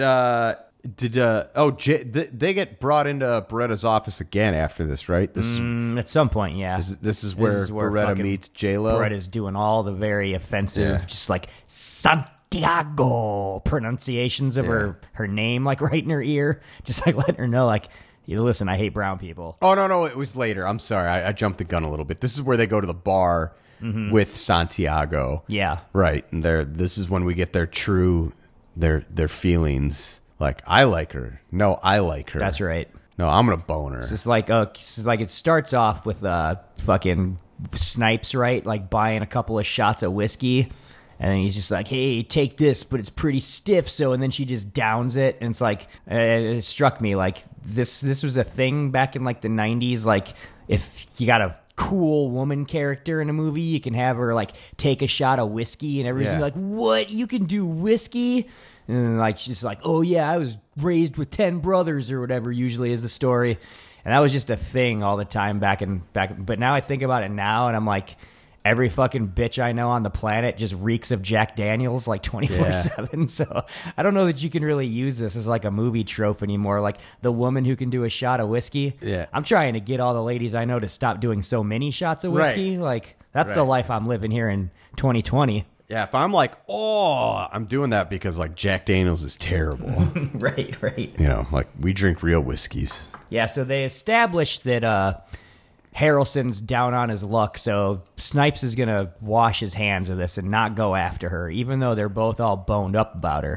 get brought into Beretta's office again after this, right? This At some point, yeah. this is where Beretta fucking meets J-Lo. Beretta's doing all the very offensive, just like Santiago pronunciations of her name, like right in her ear, just like letting her know, like, listen, I hate brown people. Oh, no, it was later. I'm sorry. I jumped the gun a little bit. This is where they go to the bar with Santiago. Yeah. Right. And this is when we get their true, their feelings. Like, I like her. No, I like her. That's right. No, I'm going to bone her. It's just like it starts off with fucking Snipes, right? Like buying a couple of shots of whiskey. And then he's just like, hey, take this, but it's pretty stiff. So, and then she just downs it. And it's like, it struck me like this was a thing back in like the 90s. Like if you got a cool woman character in a movie, you can have her like take a shot of whiskey and everybody's gonna be like, what? You can do whiskey? And then, like, she's like, oh yeah, I was raised with 10 brothers or whatever usually is the story. And that was just a thing all the time back. But now I think about it now and I'm like, every fucking bitch I know on the planet just reeks of Jack Daniels like 24/7. So I don't know that you can really use this as like a movie trope anymore. Like the woman who can do a shot of whiskey. Yeah. I'm trying to get all the ladies I know to stop doing so many shots of whiskey. Right. Like that's the life I'm living here in 2020. Yeah, if I'm like, I'm doing that because like Jack Daniels is terrible. Right. You know, like we drink real whiskeys. Yeah, so they established that Harrelson's down on his luck, so Snipes is going to wash his hands of this and not go after her, even though they're both all boned up about her. But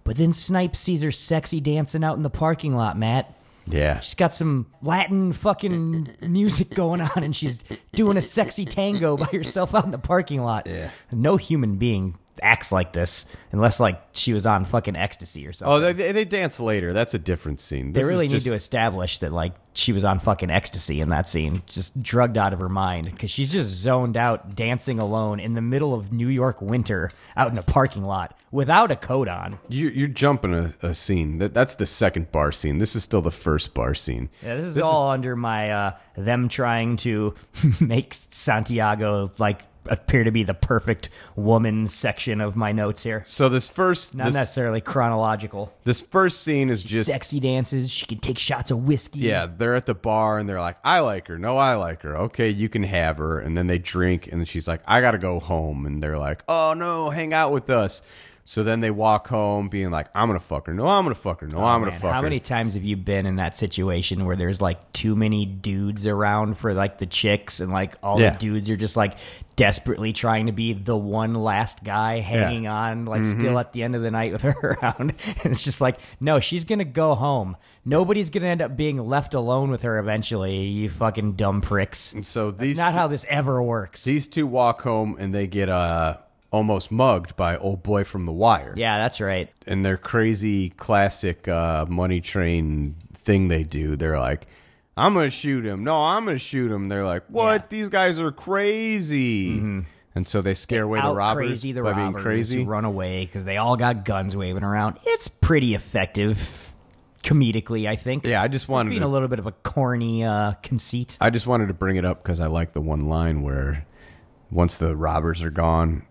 But then Snipes sees her sexy dancing out in the parking lot, Matt. Yeah. She's got some Latin fucking music going on, and she's doing a sexy tango by herself out in the parking lot. Yeah. No human being acts like this unless like she was on fucking ecstasy or something. Oh, they dance later. That's a different scene. They really need to establish that like she was on fucking ecstasy in that scene, just drugged out of her mind, because she's just zoned out dancing alone in the middle of New York winter out in a parking lot without a coat on. You're jumping a scene. That's the second bar scene. This is still the first bar scene. Yeah, this is all under my them trying to make Santiago like appear to be the perfect woman section of my notes here. So not necessarily chronological. This first scene is just sexy dances. She can take shots of whiskey. Yeah, they're at the bar and they're like, I like her. No, I like her. Okay, you can have her. And then they drink and then she's like, I gotta go home. And they're like, oh no, hang out with us. So then they walk home being like, I'm going to fuck her. No, I'm going to fuck her. No, I'm going to fuck her. How many times have you been in that situation where there's like too many dudes around for like the chicks and like all the dudes are just like desperately trying to be the one last guy hanging on like still at the end of the night with her around. And it's just like, no, she's going to go home. Nobody's going to end up being left alone with her eventually, you fucking dumb pricks. And so That's not how this ever works. These two walk home and they get almost mugged by old boy from The Wire. Yeah, that's right. And their crazy classic money train thing they do, they're like, I'm going to shoot him. No, I'm going to shoot him. They're like, what? Yeah. These guys are crazy. Mm-hmm. And so they scare away the robbers by being crazy. Run away because they all got guns waving around. It's pretty effective comedically, I think. Yeah, I just wanted being a little bit of a corny conceit. I just wanted to bring it up because I like the one line where once the robbers are gone,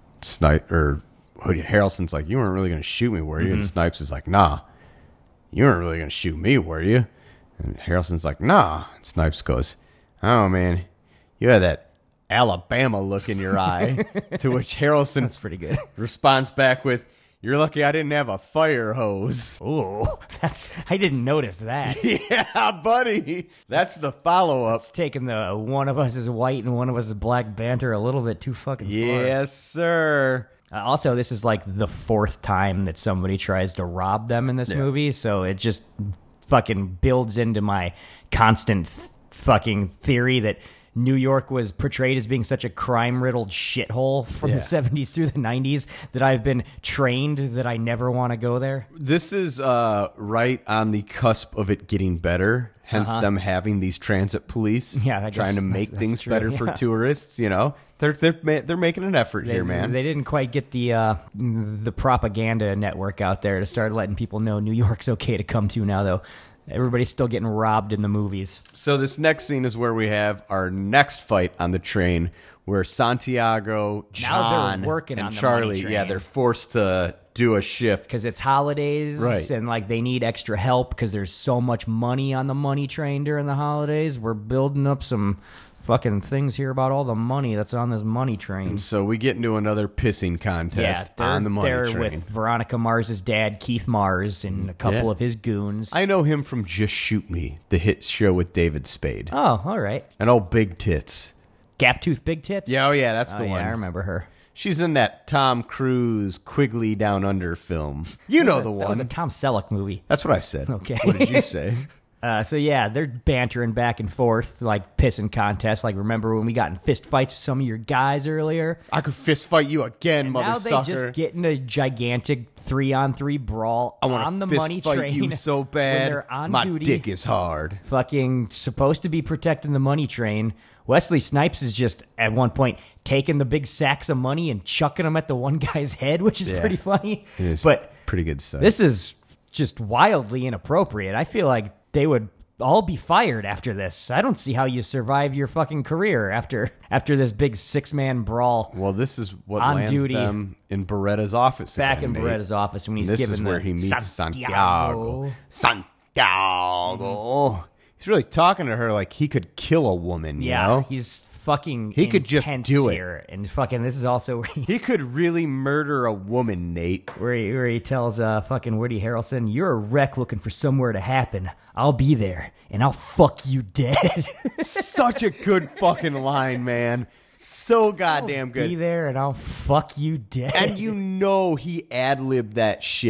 Harrelson's like, you weren't really going to shoot me, were you? And Snipes is like, nah, you weren't really going to shoot me, were you? And Harrelson's like, nah. And Snipes goes, oh, man, you had that Alabama look in your eye. To which Harrelson That's pretty good. responds back with, you're lucky I didn't have a fire hose. Ooh, I didn't notice that. Yeah, buddy. That's the follow-up. It's taking the one of us is white and one of us is black banter a little bit too fucking far. Yes, sir. Also, this is like the fourth time that somebody tries to rob them in this movie, so it just fucking builds into my constant fucking theory that New York was portrayed as being such a crime-riddled shithole from the 70s through the 90s that I've been trained that I never want to go there. This is right on the cusp of it getting better, hence them having these transit police trying to make things better for tourists, you know? They're making an effort here, man. They didn't quite get the propaganda network out there to start letting people know New York's okay to come to now, though. Everybody's still getting robbed in the movies. So this next scene is where we have our next fight on the train, where Santiago, John, and Charlie, they're forced to do a shift because it's holidays, and like they need extra help because there's so much money on the money train during the holidays. We're building up some fucking things here about all the money that's on this money train. And so we get into another pissing contest on the money train. They're with Veronica Mars's dad, Keith Mars, and a couple of his goons. I know him from Just Shoot Me, the hit show with David Spade. Oh, all right. And old Big Tits. Gap-Tooth Big Tits? Yeah, that's the one. Yeah, I remember her. She's in that Tom Cruise Quigley Down Under film. You know the one. That was a Tom Selleck movie. That's what I said. Okay. What did you say? So they're bantering back and forth, like pissing contests. Like, remember when we got in fist fights with some of your guys earlier? I could fist fight you again, and motherfucker. Now they just get in a gigantic 3-on-3 brawl on the money train. I want to fist fight you so bad. When they're on duty. My dick is hard. Fucking supposed to be protecting the money train. Wesley Snipes is just, at one point, taking the big sacks of money and chucking them at the one guy's head, which is pretty funny. It is pretty good stuff. This is just wildly inappropriate. I feel like they would all be fired after this. I don't see how you survive your fucking career after this big 6-man brawl. Well, this is what lands them in Beretta's office. Back in Beretta's office when he's this given is where he meets Santiago. He's really talking to her like he could kill a woman. You know? He's fucking. He could just do here. And fucking, this is also where he could really murder a woman, Nate. Where he tells fucking Woody Harrelson, "You're a wreck looking for somewhere to happen. I'll be there and I'll fuck you dead." Such a good fucking line, man. So goddamn good. I'll be there and I'll fuck you dead. And you know he ad-libbed that shit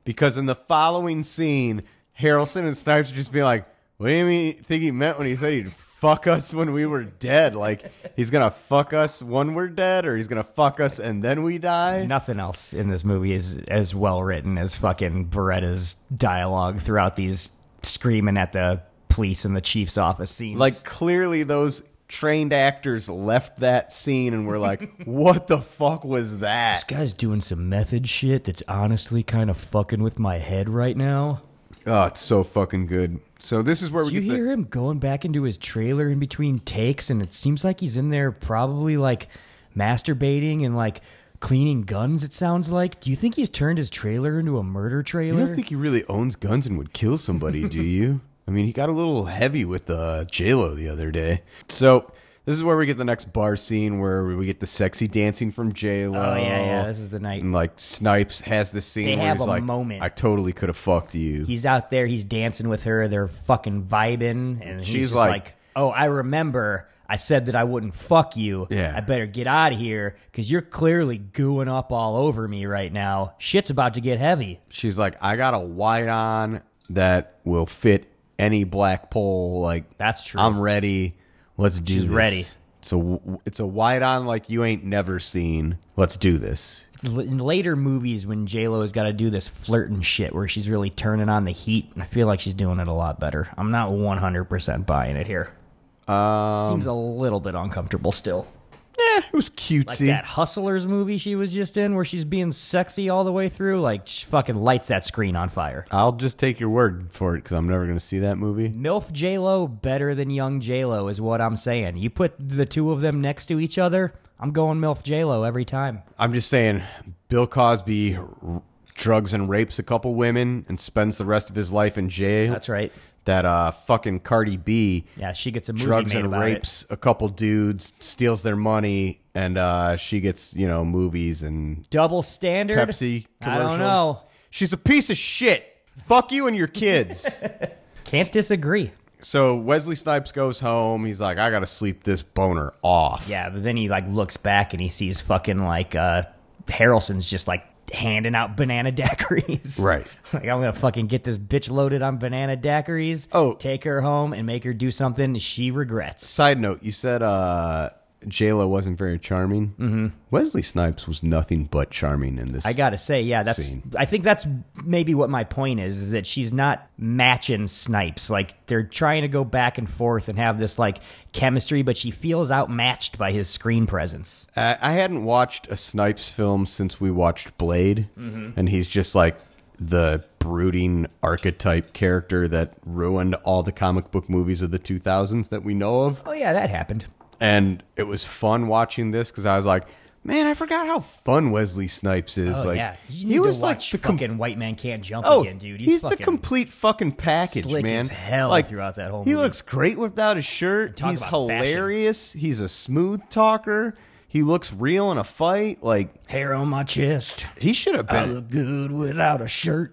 because in the following scene, Harrelson and Snipes are just being like, what do you mean think he meant when he said he'd fuck us when we were dead? Like, he's going to fuck us when we're dead, or he's going to fuck us and then we die? Nothing else in this movie is as well written as fucking Beretta's dialogue throughout these screaming at the police in the chief's office scenes. Like, clearly those trained actors left that scene and were like, what the fuck was that? This guy's doing some method shit that's honestly kind of fucking with my head right now. Oh, it's so fucking good. So this is where we get you hear him going back into his trailer in between takes, and it seems like he's in there probably like masturbating and like cleaning guns, it sounds like. Do you think he's turned his trailer into a murder trailer? You don't think he really owns guns and would kill somebody, do you? I mean, he got a little heavy with J-Lo the other day. So this is where we get the next bar scene where we get the sexy dancing from J-Lo. Oh, yeah, this is the night. And, like, Snipes has this scene where he's like, moment. I totally could have fucked you. He's out there, he's dancing with her, they're fucking vibing, and she's just like, oh, I remember I said that I wouldn't fuck you. Yeah. I better get out of here, because you're clearly gooing up all over me right now. Shit's about to get heavy. She's like, I got a white on that will fit any black pole. Like, that's true. I'm ready. Let's do this. She's ready. So it's a white on like you ain't never seen. Let's do this. In later movies, when J-Lo's got to do this flirting shit where she's really turning on the heat, I feel like she's doing it a lot better. I'm not 100% buying it here. Seems a little bit uncomfortable still. Yeah, it was cutesy. Like that Hustlers movie she was just in where she's being sexy all the way through. Like, she fucking lights that screen on fire. I'll just take your word for it because I'm never going to see that movie. MILF J-Lo better than young J-Lo is what I'm saying. You put the two of them next to each other, I'm going MILF J-Lo every time. I'm just saying, Bill Cosby drugs and rapes a couple women and spends the rest of his life in jail. That's right. That fucking Cardi B, yeah, she gets a movie drugs made and about rapes a couple dudes, steals their money, and she gets, you know, movies and double standard. Pepsi commercials. I don't know. She's a piece of shit. Fuck you and your kids. Can't disagree. So Wesley Snipes goes home. He's like, I gotta sleep this boner off. Yeah, but then he like looks back and he sees fucking like Harrelson's just like handing out banana daiquiris. Right. Like, I'm gonna fucking get this bitch loaded on banana daiquiris. Oh. Take her home and make her do something she regrets. Side note, you said J-Lo wasn't very charming. Mm-hmm. Wesley Snipes was nothing but charming in this. I gotta say, yeah, that's. Scene. I think that's maybe what my point is that she's not matching Snipes. Like, they're trying to go back and forth and have this like chemistry, but she feels outmatched by his screen presence. I hadn't watched a Snipes film since we watched Blade, and he's just like the brooding archetype character that ruined all the comic book movies of the 2000s that we know of. Oh yeah, that happened. And it was fun watching this because I was like, man, I forgot how fun Wesley Snipes is. Oh like, yeah, he was like the fucking White Man Can't Jump oh, again, dude. He's the complete fucking package, slick man. as hell like, throughout that whole he movie. looks great without his shirt. He's hilarious. Fashion. He's a smooth talker. He looks real in a fight. Like, hair on my chest. He should have been. I look good without a shirt.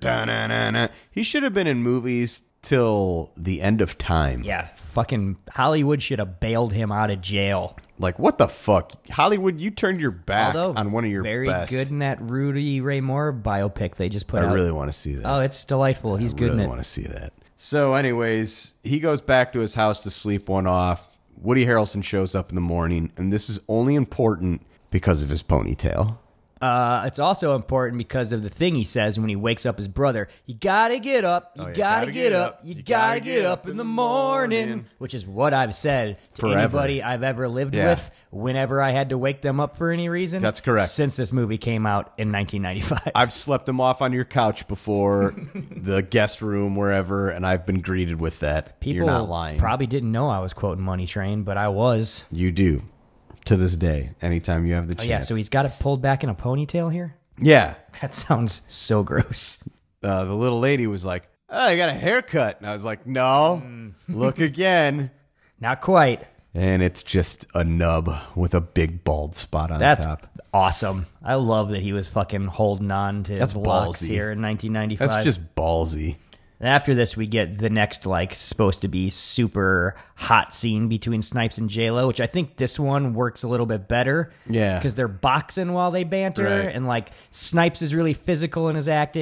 He should have been in movies till the end of time. Yeah, fucking Hollywood should have bailed him out of jail. Like, what the fuck? Hollywood, you turned your back on one of your very best. Very good in that Rudy Ray Moore biopic they just put out. I really want to see that. Oh, it's delightful. He's good in it. I really want to see that. So anyways, he goes back to his house to sleep one off. Woody Harrelson shows up in the morning, and this is only important because of his ponytail. It's also important because of the thing he says when he wakes up his brother. You gotta get up. You gotta get up. You gotta get up in the morning. Which is what I've said to anybody I've ever lived with whenever I had to wake them up for any reason. That's correct. Since this movie came out in 1995. I've slept them off on your couch before, the guest room, wherever, and I've been greeted with that. People You're not lying. Probably didn't know I was quoting Money Train, but I was. You do. To this day, anytime you have the chance. Oh, yeah, so he's got it pulled back in a ponytail here? Yeah. That sounds so gross. The little lady was like, oh, I got a haircut. And I was like, no, look again. Not quite. And it's just a nub with a big bald spot on That's top. Awesome. I love that he was fucking holding on to blocks here in 1995. That's just ballsy. And after this, we get the next, like, supposed to be super hot scene between Snipes and J-Lo, which I think this one works a little bit better. Yeah. Because they're boxing while they banter. Right. And, like, Snipes is really physical in his acting.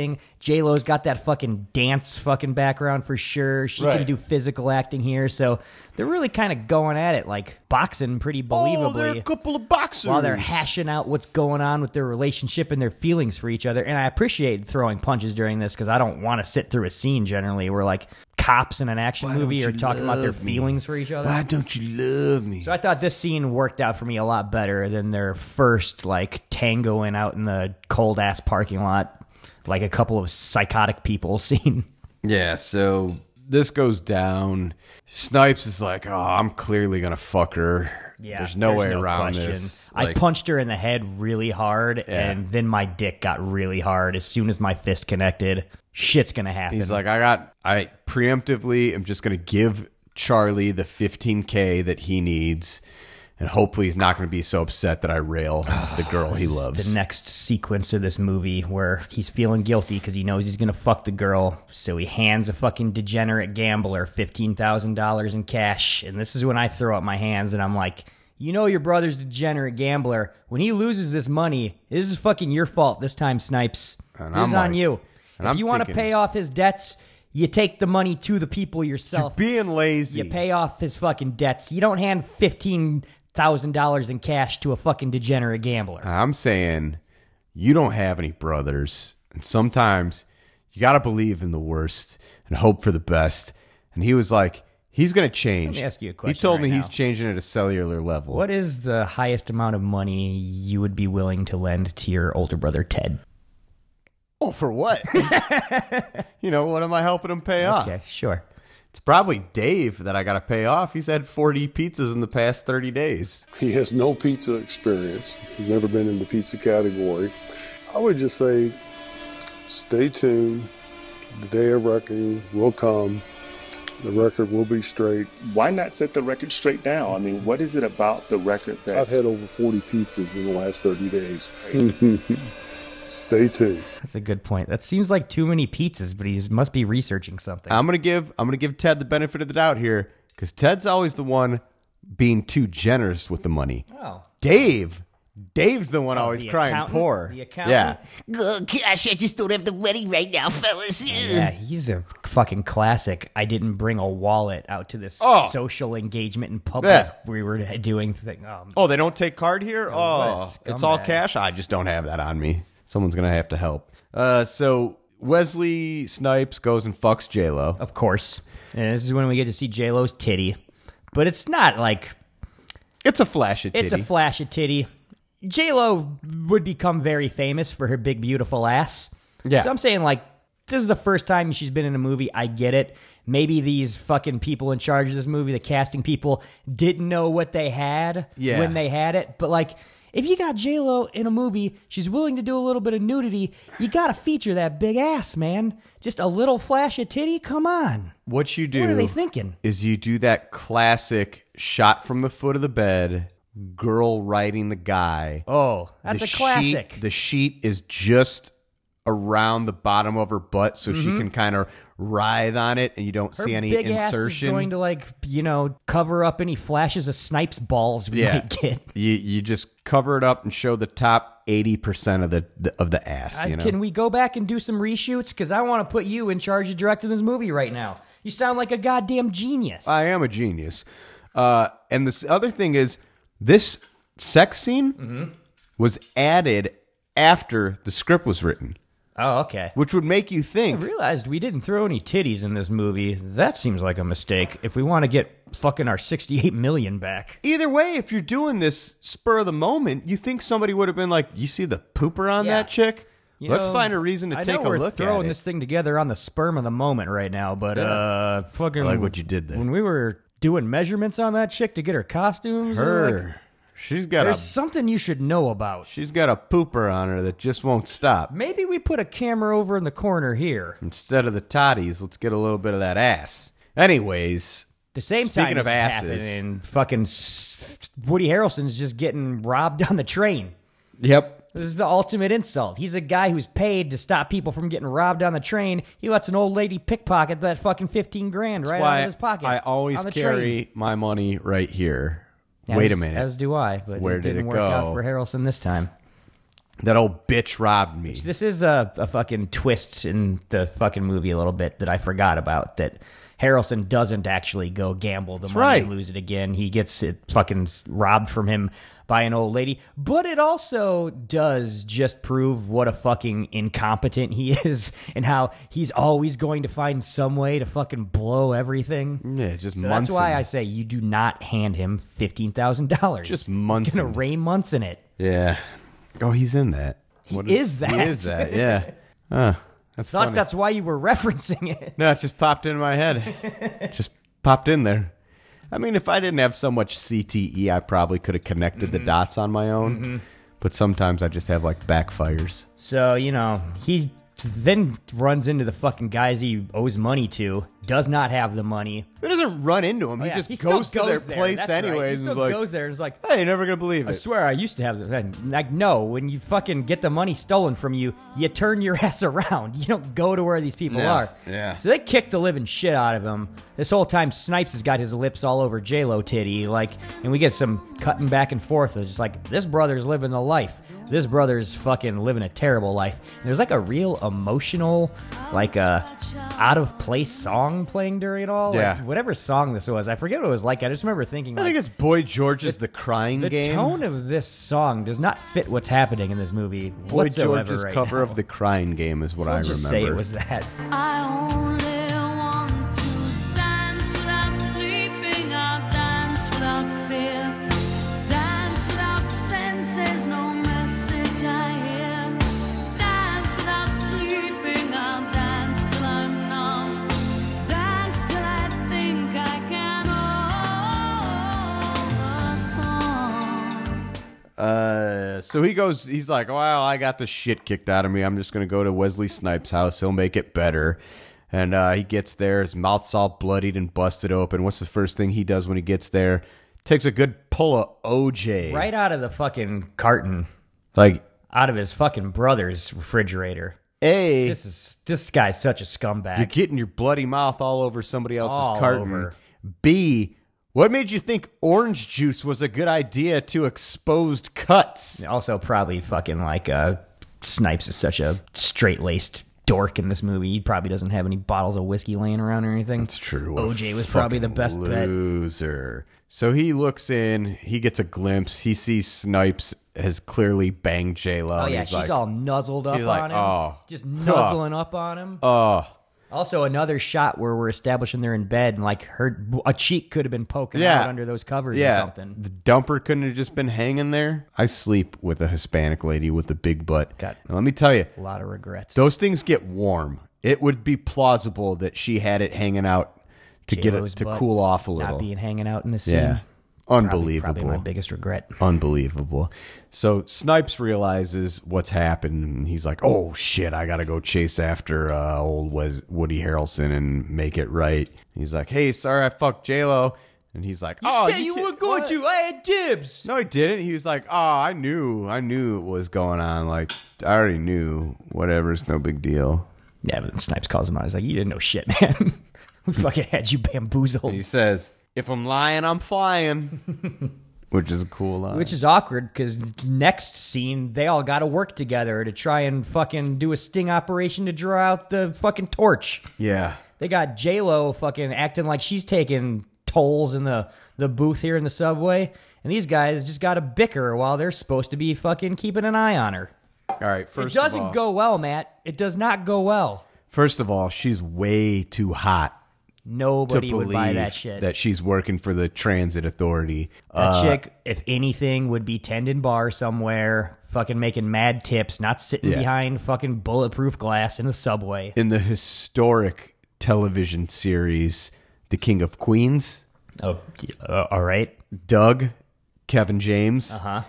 J-Lo's got that fucking dance fucking background for sure. She can do physical acting here. So they're really kind of going at it, like boxing pretty believably. Oh, they're a couple of boxers. While they're hashing out what's going on with their relationship and their feelings for each other. And I appreciate throwing punches during this because I don't want to sit through a scene generally where like cops in an action movie are talking about their feelings for each other. Why don't you love me? So I thought this scene worked out for me a lot better than their first like tangoing out in the cold ass parking lot, like a couple of psychotic people scene. Yeah, so this goes down. Snipes is like, oh, I'm clearly going to fuck her. Yeah, there's no way around this. I punched her in the head really hard, and then my dick got really hard. As soon as my fist connected, shit's going to happen. He's like, I preemptively am just going to give Charlie the $15K that he needs. And hopefully he's not going to be so upset that I rail the girl he loves. The next sequence of this movie where he's feeling guilty because he knows he's going to fuck the girl. So he hands a fucking degenerate gambler $15,000 in cash. And this is when I throw up my hands and I'm like, you know your brother's a degenerate gambler. When he loses this money, this is fucking your fault this time, Snipes. This is on you. If you want to pay off his debts, you take the money to the people yourself. You're being lazy. You pay off his fucking debts. You don't hand $15,000 in cash to a fucking degenerate gambler. I'm saying you don't have any brothers. And sometimes you got to believe in the worst and hope for the best. And he was like, he's going to change. Let me ask you a question. He told me right he's now. changing at a cellular level. What is the highest amount of money you would be willing to lend to your older brother, Ted? Oh, for what? What am I helping him pay off? Okay, sure. It's probably Dave that I got to pay off. He's had 40 pizzas in the past 30 days. He has no pizza experience. He's never been in the pizza category. I would just say, stay tuned. The day of reckoning will come. The record will be straight. Why not set the record straight now? I mean, what is it about the record that's... I've had over 40 pizzas in the last 30 days. Stay tuned. That's a good point. That seems like too many pizzas, but he must be researching something. I'm gonna give Ted the benefit of the doubt here because Ted's always the one being too generous with the money. Oh, Dave's the one always crying poor. The accountant? Yeah. Oh, gosh, I just don't have the money right now, fellas. Yeah, he's a fucking classic. I didn't bring a wallet out to this social engagement in public we were doing thing. Oh, they don't take card here? what a Oh, it's all scumbag. cash? I just don't have that on me. Someone's going to have to help. So Wesley Snipes goes and fucks J-Lo. Of course. And this is when we get to see J-Lo's titty. But it's not like... It's a flash of titty. It's a flash of titty. J-Lo would become very famous for her big, beautiful ass. Yeah. So I'm saying, like, this is the first time she's been in a movie. I get it. Maybe these fucking people in charge of this movie, the casting people, didn't know what they had when they had it. But, like, if you got J-Lo in a movie, she's willing to do a little bit of nudity, you got to feature that big ass, man. Just a little flash of titty? Come on. What you do What are they thinking? is you do that classic shot from the foot of the bed, girl riding the guy. Oh, that's a classic. The sheet is just around the bottom of her butt so she can kind of writhe on it and you don't see any big insertion. Ass is going to, like, cover up any flashes of Snipes balls we might get. You just cover it up and show the top 80% of the ass. Can we go back and do some reshoots? Because I want to put you in charge of directing this movie right now. You sound like a goddamn genius. I am a genius. And this other thing is, this sex scene was added after the script was written. Oh, okay. Which would make you think... I realized we didn't throw any titties in this movie. That seems like a mistake if we want to get fucking our $68 million back. Either way, if you're doing this spur of the moment, you think somebody would have been like, you see the pooper on that chick? Let's find a reason to take a look at it. We're throwing this thing together on the sperm of the moment right now, but fucking... I like what you did there. When we were doing measurements on that chick to get her costumes... There's something you should know about. She's got a pooper on her that just won't stop. Maybe we put a camera over in the corner here. Instead of the toddies, let's get a little bit of that ass. Anyways, the same speaking time of asses, and fucking Woody Harrelson's just getting robbed on the train. Yep. This is the ultimate insult. He's a guy who's paid to stop people from getting robbed on the train. He lets an old lady pickpocket that fucking $15,000 right out of his pocket. I always carry my money right here. Wait a minute. As do I, but Where it did didn't it work go? out for Harrelson this time. That old bitch robbed me. This is a fucking twist in the fucking movie a little bit that I forgot about, that Harrelson doesn't actually go gamble the money and lose it again. He gets it fucking robbed from him by an old lady. But it also does just prove what a fucking incompetent he is and how he's always going to find some way to fucking blow everything. Yeah, just so Munson. That's why I say you do not hand him $15,000. Just Munson. He's going to Ray Munson it. Yeah. Oh, he's in that. He is that. He is that, yeah. That's Thought funny. that's why you were referencing it. No, it just popped in my head. Just popped in there. I mean, if I didn't have so much CTE, I probably could have connected the dots on my own. But sometimes I just have, like, backfires. So, he then runs into the fucking guys he owes money to, does not have the money. He doesn't run into them. He just goes to their place anyways. He still goes there and is like, hey, you're never going to believe it. I swear I used to have the like, no, when you fucking get the money stolen from you, you turn your ass around. You don't go to where these people are. Yeah. So they kick the living shit out of him. This whole time, Snipes has got his lips all over J-Lo titty, and we get some cutting back and forth. It's just like, this brother's living the life. This brother's fucking living a terrible life. And there's like a real emotional, out of place song playing during it all. Yeah. Like, whatever song this was, I forget what it was like. I just remember thinking, I think it's Boy George's The Crying the Game. The tone of this song does not fit what's happening in this movie. Boy George's right cover now. of The Crying Game is what I remember. Just say it was that. I only want to dance without sleeping. I'll dance without fear. Dance without senses, no message I hear. Dance without sleeping. I'll dance till I'm numb. Dance till I think I can overcome. So he's like, well, I got the shit kicked out of me. I'm just going to go to Wesley Snipes' house. He'll make it better. And he gets there. His mouth's all bloodied and busted open. What's the first thing he does when he gets there? Takes a good pull of OJ. Right out of the fucking carton. Like, out of his fucking brother's refrigerator. A, this guy's such a scumbag. You're getting your bloody mouth all over somebody else's All carton. over. B, what made you think orange juice was a good idea to exposed cuts? Also, probably fucking Snipes is such a straight-laced dork in this movie. He probably doesn't have any bottles of whiskey laying around or anything. That's true. OJ was probably the best bet. Loser. So he looks in. He gets a glimpse. He sees Snipes has clearly banged J-Lo. Oh, yeah. She's all nuzzled up on him. Oh. Just nuzzling up on him. Oh. Also, another shot where we're establishing they're in bed and a cheek could have been poking out under those covers or something. The dumper couldn't have just been hanging there. I sleep with a Hispanic lady with a big butt. Now, let me tell you. A lot of regrets. Those things get warm. It would be plausible that she had it hanging out to get it to cool off a little. Not being hanging out in the scene. Yeah. Unbelievable. Probably my biggest regret. Unbelievable. So Snipes realizes what's happened. And he's like, oh, shit, I got to go chase after old Woody Harrelson and make it right. He's like, hey, sorry, I fucked J-Lo. And he's like, oh, you were going to. I had dibs. No, he didn't. He was like, oh, I knew what was going on. Like, I already knew. Whatever, it's no big deal. Yeah, but then Snipes calls him out. He's like, you didn't know shit, man. We fucking had you bamboozled. He says, if I'm lying, I'm flying. Which is a cool line. Which is awkward because next scene, they all got to work together to try and fucking do a sting operation to draw out the fucking torch. Yeah. They got J-Lo fucking acting like she's taking tolls in the booth here in the subway. And these guys just got to bicker while they're supposed to be fucking keeping an eye on her. All right, first of all, it doesn't go well, Matt. It does not go well. First of all, she's way too hot. Nobody would buy that shit. That she's working for the transit authority. That chick, if anything, would be tending bar somewhere, fucking making mad tips, not sitting behind fucking bulletproof glass in the subway. In the historic television series, The King of Queens. Oh, all right. Doug, Kevin James,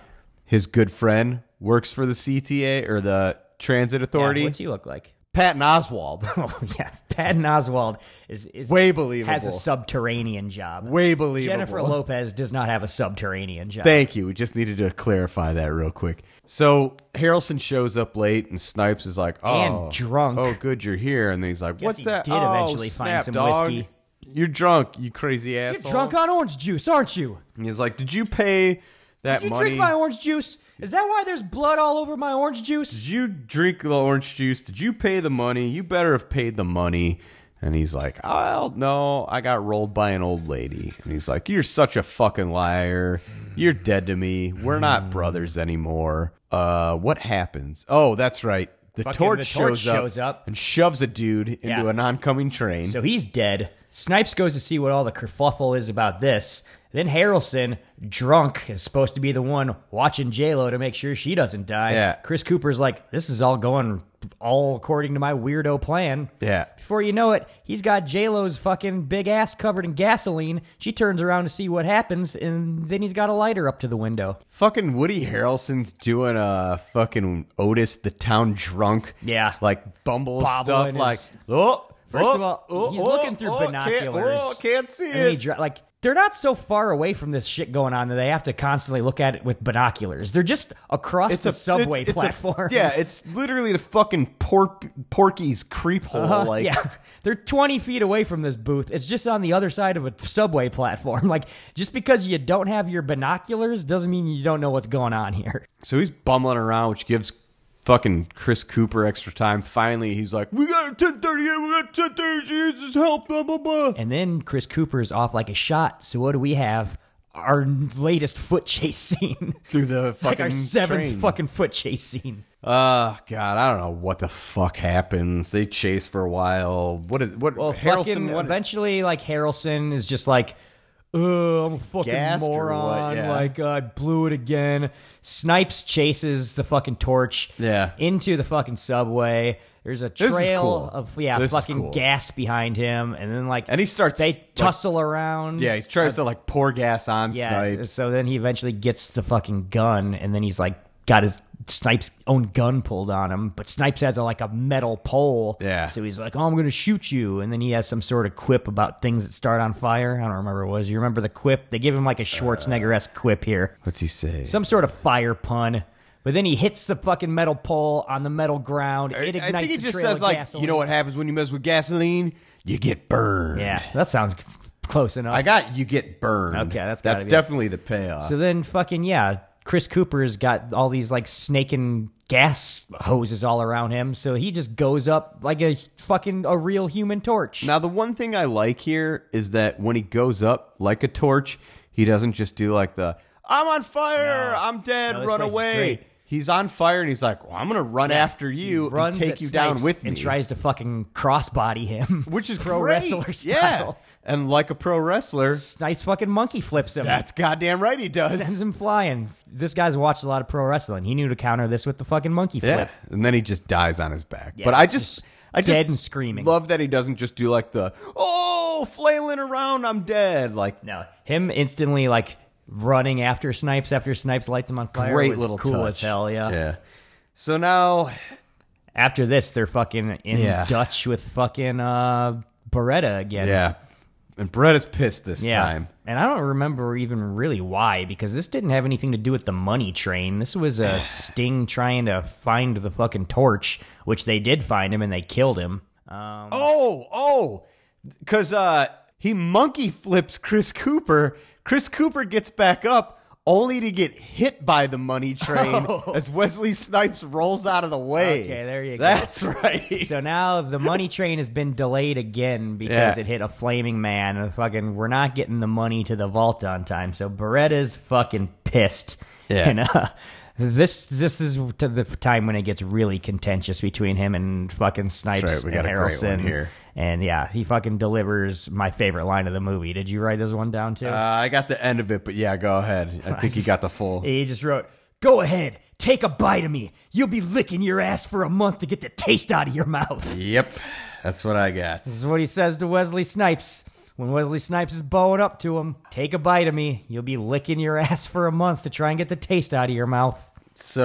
his good friend, works for the CTA or the transit authority. Yeah, what's he look like? Patton Oswalt. Oh, yeah. Patton Oswalt is way believable. Has a subterranean job. Way believable. Jennifer Lopez does not have a subterranean job. Thank you. We just needed to clarify that real quick. So Harrelson shows up late, and Snipes is like, "Oh, and drunk. Oh, good, you're here." And then he's like, "What's that?" Did eventually find some dog. whiskey. You're drunk, you crazy asshole. You're drunk on orange juice, aren't you? And he's like, "Did you pay that Did you money. drink my orange juice? Is that why there's blood all over my orange juice? Did you drink the orange juice? Did you pay the money? You better have paid the money. And he's like, oh, no, I got rolled by an old lady. And he's like, you're such a fucking liar. You're dead to me. We're not brothers anymore. What happens? Oh, that's right. The torch shows up and shoves a dude into an oncoming train. So he's dead. Snipes goes to see what all the kerfuffle is about this. Then Harrelson, drunk, is supposed to be the one watching J-Lo to make sure she doesn't die. Yeah. Chris Cooper's like, this is all going all according to my weirdo plan. Yeah. Before you know it, he's got J-Lo's fucking big ass covered in gasoline. She turns around to see what happens, and then he's got a lighter up to the window. Fucking Woody Harrelson's doing a fucking Otis the Town Drunk. Yeah. Like Bumble Bobbling stuff. Like, his- First of all, he's looking through binoculars. Can't see And it. like, they're not so far away from this shit going on that they have to constantly look at it with binoculars. They're just across the subway platform. It's literally the fucking Porky's creep hole. Yeah, they're 20 feet away from this booth. It's just on the other side of a subway platform. Like, just because you don't have your binoculars doesn't mean you don't know what's going on here. So he's bumbling around, which gives fucking Chris Cooper extra time. Finally, he's like, we got a 1038, we got 1030, she needs his help, blah, blah, blah. And then Chris Cooper's off like a shot. So what do we have? Our latest foot chase scene. Through the It's like our fucking 7th train. fucking foot chase scene. God, I don't know what the fuck happens. They chase for a while. What Well, fucking eventually, like, Harrelson is just like, I'm a fucking gassed or moron. what? Yeah. Like, I blew it again. Snipes chases the fucking torch into the fucking subway. There's a This is trail cool. of This is fucking cool. gas behind him, and then And he starts, they like- tussle around. Yeah, he tries to like pour gas on Yeah, Snipes. so then he eventually gets the fucking gun, and then he's like got his Snipes' own gun pulled on him, but Snipes has a metal pole. Yeah. So he's like, oh, I'm going to shoot you. And then he has some sort of quip about things that start on fire. I don't remember what it was. You remember the quip? They give him like a Schwarzenegger-esque quip here. What's he say? Some sort of fire pun. But then he hits the fucking metal pole on the metal ground. It ignites I think he the just trail says of like, gasoline. you know what happens when you mess with gasoline? You get burned. Yeah, that sounds close enough. I got you get burned. Okay, that's gotta be it. definitely the payoff. So then fucking, Chris Cooper's got all these like snaking gas hoses all around him. So he just goes up like a real human torch. Now, the one thing I like here is that when he goes up like a torch, he doesn't just do like the, I'm on fire, No. I'm dead, No, this run place is away. great. He's on fire and he's like, well, I'm going to run after you and Runs take at you down Snipes with me. and tries to fucking crossbody him. Which is pro great. wrestler style. Yeah. And like a pro wrestler, Snipes fucking monkey flips him. that's goddamn right he does. Sends him flying. This guy's watched a lot of pro wrestling. He knew to counter this with the fucking monkey flip. Yeah. And then he just dies on his back. Yeah, but I it's just dead and screaming. love that he doesn't just do like the, flailing around, I'm dead. Like, No, him instantly like running after Snipes lights him on fire. great was little cool touch. as hell. Yeah. So now, After this, they're fucking in Dutch with fucking Beretta again. yeah. And Bretta's pissed this time. And I don't remember even really why, because this didn't have anything to do with the money train. This was a Sting trying to find the fucking torch, which they did find him and they killed him. Because he monkey flips Chris Cooper. Chris Cooper gets back up only to get hit by the money train as Wesley Snipes rolls out of the way. Okay, there you go. That's right. So now the money train has been delayed again because it hit a flaming man. And fucking, we're not getting the money to the vault on time. So Beretta's fucking pissed. Yeah. And this is to the time when it gets really contentious between him and fucking Snipes That's right, we got and a great Harrelson one here. And yeah, he fucking delivers my favorite line of the movie. Did you write this one down too? I got the end of it, but yeah, go ahead. I think you got the full. He just wrote, "Go ahead, take a bite of me. You'll be licking your ass for a month to get the taste out of your mouth." Yep, that's what I got. This is what he says to Wesley Snipes. When Wesley Snipes is bowing up to him, "Take a bite of me. You'll be licking your ass for a month to try and get the taste out of your mouth."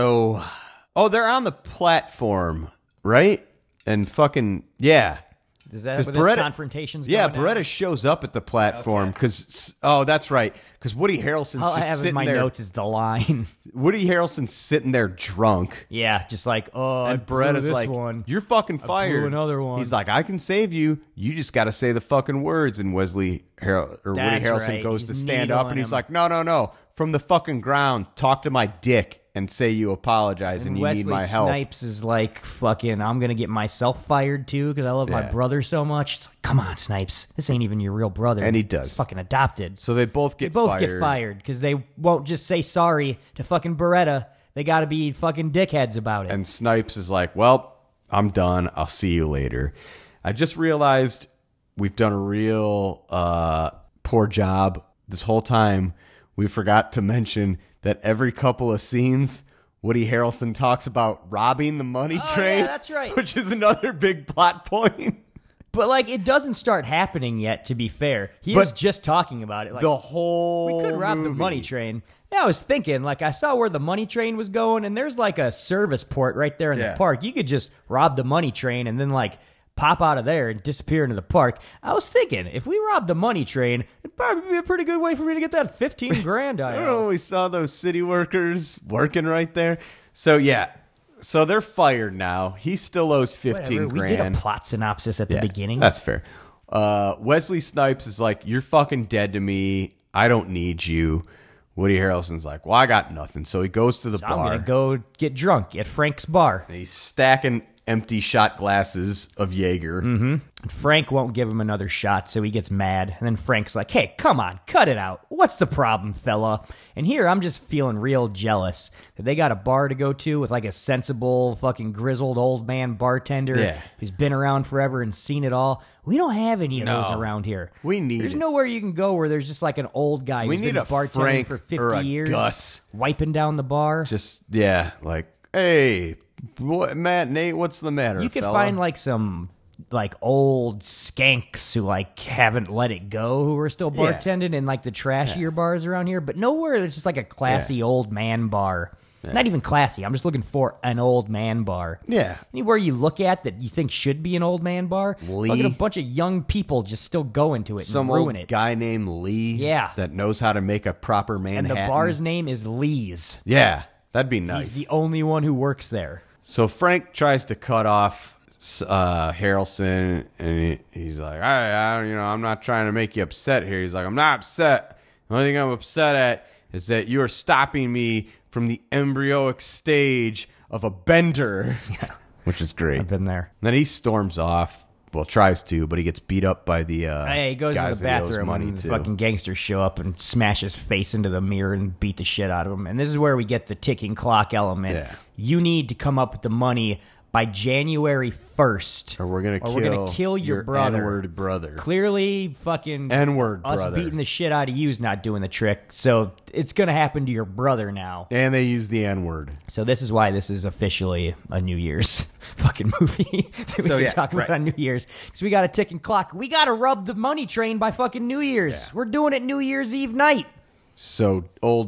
So, they're on the platform, right? And fucking, yeah. Is that where this confrontation's going? Yeah, now? Beretta shows up at the platform because that's right. Because Woody Harrelson's All I just have sitting in my there. notes is the line. Woody Harrelson's sitting there drunk. Yeah, just like, oh, And I blew Beretta's this like, one. "You're fucking fired." blew another one. He's like, "I can save you. You just got to say the fucking words." And Woody Harrelson right. goes to He's stand up, and he's needling him. like, "No, from the fucking ground, talk to my dick and say you apologize and you Wesley need my help." Snipes is like, fucking, I'm going to get myself fired too because I love my Yeah. brother so much. It's like, come on, Snipes. This ain't even your real brother. And he does. He's fucking adopted. So they both get fired because they won't just say sorry to fucking Beretta. They got to be fucking dickheads about it. And Snipes is like, "Well, I'm done. I'll see you later." I just realized we've done a real poor job this whole time. We forgot to mention that every couple of scenes, Woody Harrelson talks about robbing the money train. Yeah, that's right. Which is another big plot point. But like, it doesn't start happening yet. To be fair, he is just talking about it. Like, the whole we could rob the movie. money train. Yeah, I was thinking, like, I saw where the money train was going, and there's like a service port right there in the park. You could just rob the money train and then like pop out of there and disappear into the park. I was thinking, if we robbed the money train, it'd probably be a pretty good way for me to get that 15 grand I owe. Oh, we saw those city workers working right there. So yeah. So they're fired now. He still owes 15 Whatever, grand. we did a plot synopsis at the beginning. That's fair. Wesley Snipes is like, "You're fucking dead to me. I don't need you." Woody Harrelson's like, "Well, I got nothing." So he goes to the bar. I'm going to go get drunk at Frank's bar. And he's stacking empty shot glasses of Jaeger. Mm-hmm. Frank won't give him another shot, so he gets mad. And then Frank's like, "Hey, come on, cut it out. What's the problem, fella?" And here I'm just feeling real jealous that they got a bar to go to with like a sensible, fucking grizzled old man bartender who's been around forever and seen it all. We don't have any of those around here. There's nowhere you can go where there's just like an old guy who's been bartending Frank for 50 or a years, Gus. wiping down the bar. Just, like, "Hey, Nate, what's the matter, You could fella?" find like some like old skanks who like haven't let it go, who are still bartending in like the trashier bars around here, but nowhere there's just like a classy old man bar. Not even classy. I'm just looking for an old man bar. Yeah. Anywhere you look at that you think should be an old man bar, look at a bunch of young people just still go into it Some and ruin old it. guy named Lee. Yeah. That knows how to make a proper And Manhattan. the bar's name is Lee's. Yeah, that'd be nice. He's the only one who works there. So Frank tries to cut off Harrelson, and he's like, I'm not trying to make you upset here. He's like, "I'm not upset. The only thing I'm upset at is that you are stopping me from the embryonic stage of a bender." Yeah. Which is great. I've been there. And then he storms off. Well, tries to, but he gets beat up by the he goes guys to the that he owes bathroom money and the to. fucking gangsters show up and smash his face into the mirror and beat the shit out of him. And this is where we get the ticking clock element. Yeah. You need to come up with the money by January 1st. Or we're gonna kill your brother. N-word brother. Clearly, fucking N-word us brother. beating the shit out of you is not doing the trick. So it's going to happen to your brother now. And they use the N-word. So this is why this is officially a New Year's fucking movie that we can talk about on New Year's. Because we got a ticking clock. We got to rub the money train by fucking New Year's. Yeah. We're doing it New Year's Eve night. So old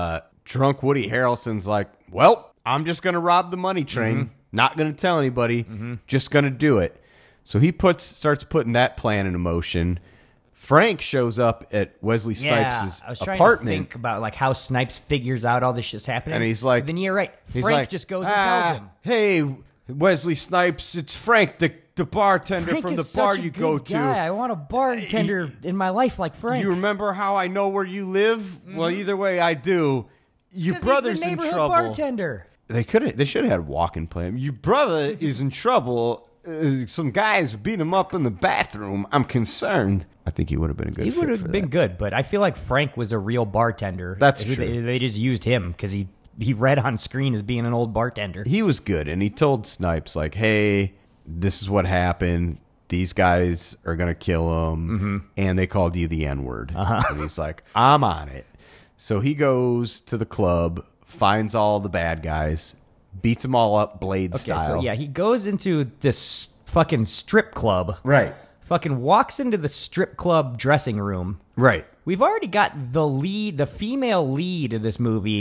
drunk Woody Harrelson's like, "Well, I'm just going to rob the money train. Mm-hmm. Not going to tell anybody. Just going to do it." So he starts putting that plan into motion. Frank shows up at Wesley Snipes' I was trying apartment. to think about like how Snipes figures out all this shit's happening. And he's like, but then you're right. He's Frank like, just goes and tells him. "Hey, Wesley Snipes, it's Frank, the bartender Frank from is the bar such a you good go guy. to. I want a bartender in my life like Frank. You remember how I know where you live? Well, either way, I do. Your 'Cause brother's he's the in neighborhood trouble." bartender. They should have had walk-in plan. "Your brother is in trouble. Some guys beat him up in the bathroom. I'm concerned." I think he would have been a good He fit would for have been that. good, but I feel like Frank was a real bartender. That's They- true. They just used him because he read on screen as being an old bartender. He was good, and he told Snipes, like, "Hey, this is what happened. These guys are going to kill him, and they called you the N-word." And he's like, "I'm on it." So he goes to the club, finds all the bad guys, beats them all up Blade style. So yeah, he goes into this fucking strip club. Right. Fucking walks into the strip club dressing room. Right. We've already got the female lead of this movie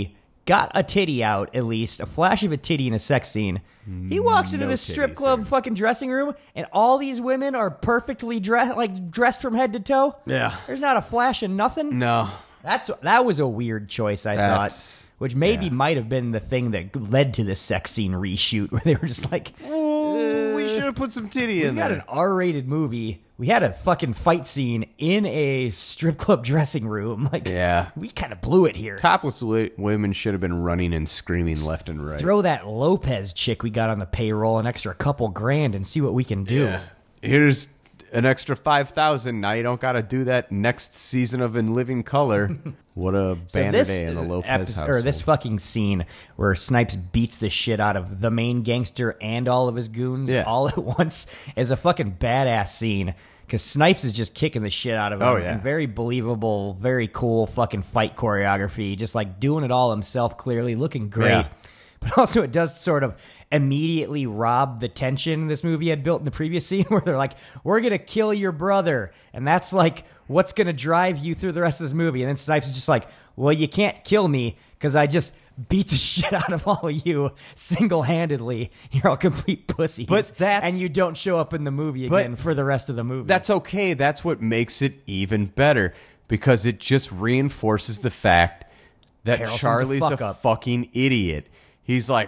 got a titty out, at least, a flash of a titty in a sex scene. He walks into No this strip titties club there. fucking dressing room, and all these women are perfectly dressed from head to toe. Yeah. There's not a flash of nothing. No. That was a weird choice, I That's- thought, which maybe might have been the thing that led to this sex scene reshoot, where they were just like, We should have put some titty in we got there. an R-rated movie. We had a fucking fight scene in a strip club dressing room. Like, Yeah. we kind of blew it here. Topless women should have been running and screaming left and right. Throw that Lopez chick we got on the payroll an extra couple grand and see what we can do. Yeah. Here's an extra 5,000. Now you don't got to do that next season of In Living Color. What a banner day in the Lopez household. Or this fucking scene where Snipes beats the shit out of the main gangster and all of his goons all at once is a fucking badass scene. Because Snipes is just kicking the shit out of him. Oh, yeah. And very believable, very cool fucking fight choreography. Just like doing it all himself, clearly looking great. Yeah. But also, it does sort of immediately rob the tension this movie had built in the previous scene, where they're like, "We're gonna kill your brother," and that's like what's gonna drive you through the rest of this movie. And then Snipes is just like, "Well, you can't kill me because I just beat the shit out of all of you single-handedly. You're all complete pussies, But that's- and you don't show up in the movie But again for the rest of the movie." That's okay. That's what makes it even better because it just reinforces the fact that Harrelson's a Charlie's fuck a up. fucking idiot. He's like,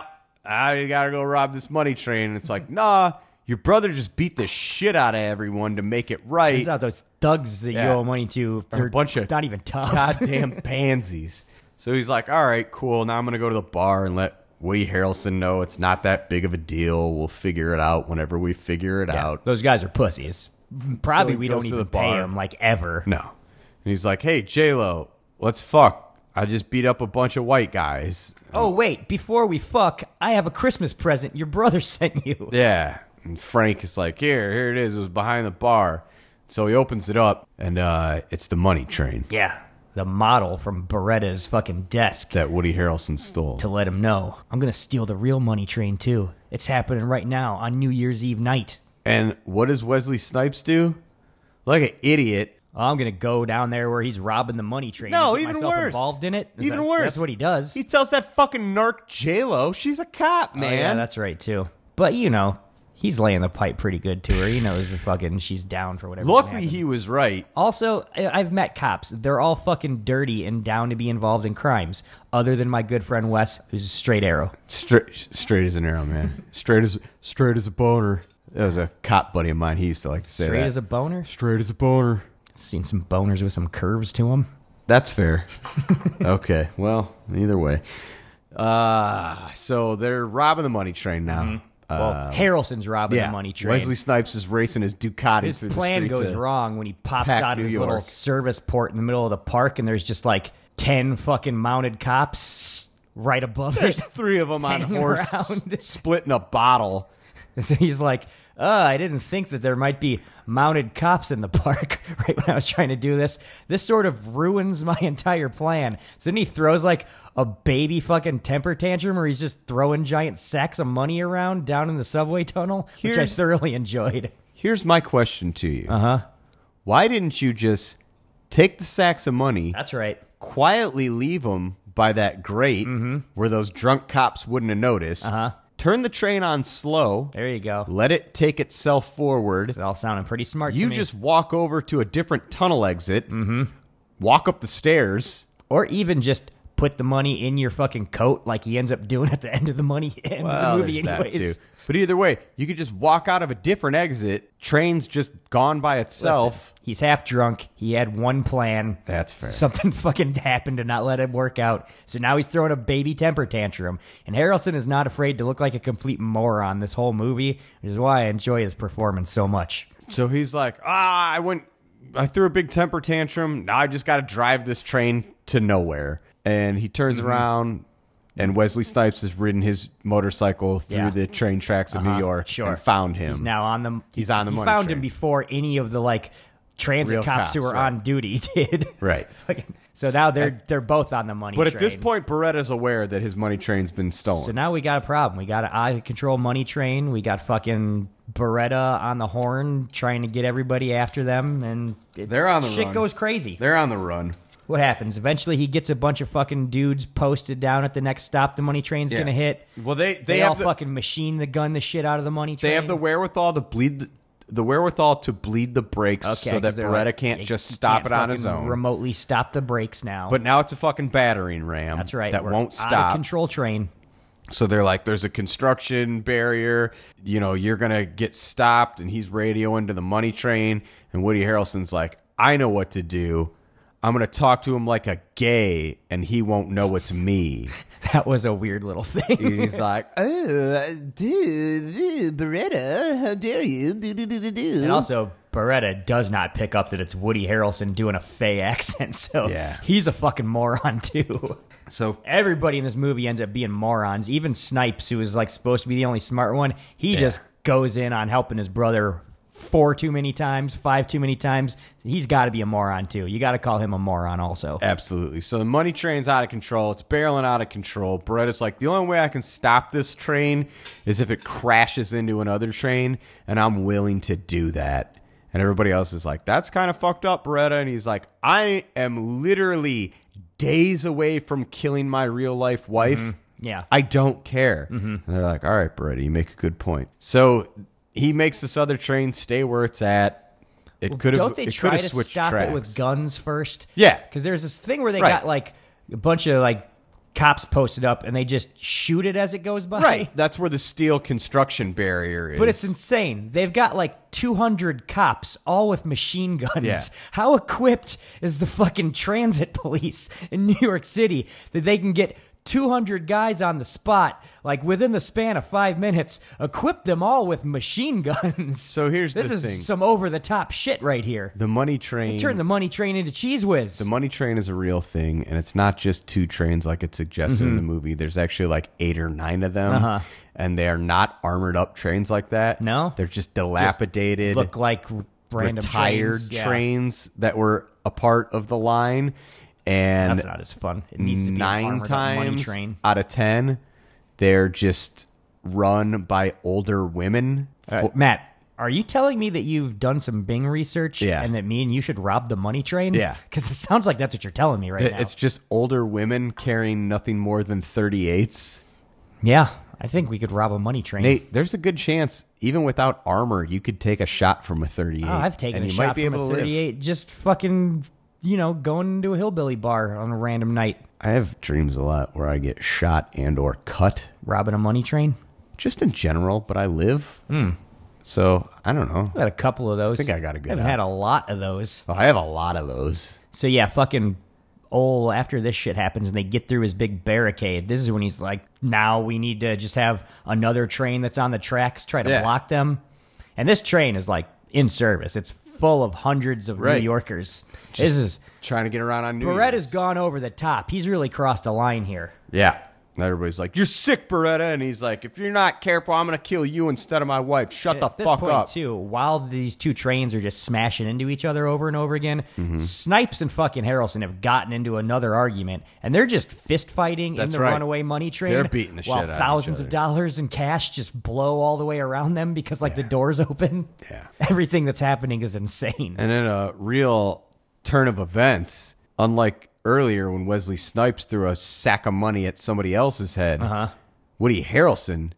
you gotta go rob this money train. And it's like, nah, your brother just beat the shit out of everyone to make it right. Turns out those thugs that you Yeah. owe money to, Are they're a bunch of not even tough. goddamn pansies. So he's like, all right, cool. Now I'm gonna go to the bar and let Woody Harrelson know it's not that big of a deal. We'll figure it out whenever we figure it out. Those guys are pussies. Probably So he we goes don't to even the pay bar. them, like, ever. No. And he's like, hey, J-Lo, let's fuck. I just beat up a bunch of white guys. Oh, wait, before we fuck, I have a Christmas present your brother sent you. Yeah. And Frank is like, here it is. It was behind the bar. So he opens it up, and it's the money train Yeah, the model from Beretta's fucking desk that Woody Harrelson stole. to let him know, I'm going to steal the real money train, too. It's happening right now on New Year's Eve night. And what does Wesley Snipes do? Like an idiot. Oh, I'm going to go down there where he's robbing the money train. No, and get even myself worse. involved in it. Even worse. That's what he does. He tells that fucking narc J-Lo she's a cop, man. Oh, yeah, that's right, too. But, you know, he's laying the pipe pretty good to her. He knows the fucking she's down for whatever. Luckily, he was right. Also, I've met cops. They're all fucking dirty and down to be involved in crimes. Other than my good friend Wes, who's a straight arrow. Straight as an arrow, man. straight as a boner. That was a cop buddy of mine. He used to like to say Straight that. as a boner? Straight as a boner. Seen some boners with some curves to them. That's fair. Okay, well, either way. So they're robbing the money train now. Well, Harrelson's robbing the money train. Wesley Snipes is racing his Ducati His through the plan streets goes of wrong when he pops packed out of New his little York. service port in the middle of the park, and there's just like 10 fucking mounted cops right above There's it. 3 of them on Hanging horse around. splitting a bottle. So he's like, I didn't think that there might be mounted cops in the park right when I was trying to do this. This sort of ruins my entire plan. So then he throws like a baby fucking temper tantrum where he's just throwing giant sacks of money around down in the subway tunnel, which I Here's- thoroughly enjoyed. Here's my question to you. Uh-huh. Why didn't you just take the sacks of money, That's right. quietly leave them by that grate where those drunk cops wouldn't have noticed, Uh-huh. turn the train on slow, There you go. let it take itself forward. It's all sounding pretty smart to You me. just walk over to a different tunnel exit, walk up the stairs. Or even just put the money in your fucking coat like he ends up doing at the end of the Well, movie there's anyways. that too. But either way, you could just walk out of a different exit. Train's just gone by itself. Listen, he's half drunk. He had one plan. That's fair. Something fucking happened to not let him work out. So now he's throwing a baby temper tantrum. And Harrelson is not afraid to look like a complete moron this whole movie, which is why I enjoy his performance so much. So he's like, I threw a big temper tantrum. Now I just got to drive this train to nowhere. And he turns around, and Wesley Snipes has ridden his motorcycle through Yeah. the train tracks of New York Sure. and found him. He's now on the. He's on the he money found train. him before any of the like transit Real cops who cops, were right. on duty did. Right. So now they're both on the money But train. at this point, Beretta's aware that his money train's been stolen. So now we got a problem. We got an out-of-control money train. We got fucking Beretta on the horn trying to get everybody after them, and They're on the shit run. goes crazy. They're on the run. What happens? Eventually, he gets a bunch of fucking dudes posted down at the next stop the money train's gonna hit. Well, they all have fucking machine the gun the shit out of the money train. They have the wherewithal to bleed the brakes so that Beretta can't just stop it on his own. Remotely stop the brakes now. But now it's a fucking battering ram. That's right. That We're won't stop. Out of control train. So they're like, there's a construction barrier. You know, you're gonna get stopped, and he's radioing to the money train. And Woody Harrelson's like, I know what to do. I'm going to talk to him like a gay, and he won't know it's me. That was a weird little thing. He's like, oh, dude, Beretta, how dare you? And also, Beretta does not pick up that it's Woody Harrelson doing a fey accent, so he's a fucking moron, too. So everybody in this movie ends up being morons. Even Snipes, who is like supposed to be the only smart one, he just goes in on helping his brother 4 too many times, 5 too many times. He's got to be a moron, too. You got to call him a moron also. Absolutely. So the money train's out of control. It's barreling out of control. Beretta's like, the only way I can stop this train is if it crashes into another train, and I'm willing to do that. And everybody else is like, that's kind of fucked up, Beretta. And he's like, I am literally days away from killing my real-life wife. Mm-hmm. Yeah. I don't care. Mm-hmm. And they're like, all right, Beretta, you make a good point. So he makes this other train stay where it's at. It could have. Don't they try to stop it with guns first? Yeah, because there's this thing where they got like a bunch of like cops posted up, and they just shoot it as it goes by. Right. That's where the steel construction barrier is. But it's insane. They've got like 200 cops, all with machine guns. Yeah. How equipped is the fucking transit police in New York City that they can get 200 guys on the spot, like within the span of 5 minutes, equip them all with machine guns? So here's the thing. This is some over-the-top shit right here. The money train. They turned the money train into Cheese Whiz. The money train is a real thing, and it's not just 2 trains like it's suggested in the movie. There's actually like 8 or 9 of them, and they are not armored up trains like that. No? They're just dilapidated, just look like random retired trains that were a part of the line. And that's not as fun. It needs to be 9 times money train. out of 10, they're just run by older women. Matt, are you telling me that you've done some Bing research and that me and you should rob the money train? Yeah. Because it sounds like that's what you're telling me right now. It's just older women carrying nothing more than 38s. Yeah, I think we could rob a money train. Nate, there's a good chance, even without armor, you could take a shot from a 38. Oh, I've taken a shot from a 38 just fucking, going into a hillbilly bar on a random night. I have dreams a lot where I get shot and or cut. Robbing a money train? Just in general, but I live. So, I don't know. I've had a couple of those. I think I got a good I've had a lot of those. Well, I have a lot of those. So, yeah, fucking after this shit happens and they get through his big barricade, this is when he's like, now we need to just have another train that's on the tracks, try to block them. And this train is like in service. It's full of hundreds of New Yorkers. This is trying to get around on New Beretta's gone over the top. He's really crossed a line here. Yeah. Everybody's like, you're sick, Beretta. And he's like, if you're not careful, I'm going to kill you instead of my wife. Shut the fuck up. At this point, too, while these 2 trains are just smashing into each other over and over again, Snipes and fucking Harrelson have gotten into another argument, and they're just fist fighting in the runaway money train. They're beating the shit out of each other. While thousands of dollars in cash just blow all the way around them because, the doors open. Yeah. Everything that's happening is insane. And in a real turn of events, unlike earlier when Wesley Snipes threw a sack of money at somebody else's head, Woody Harrelson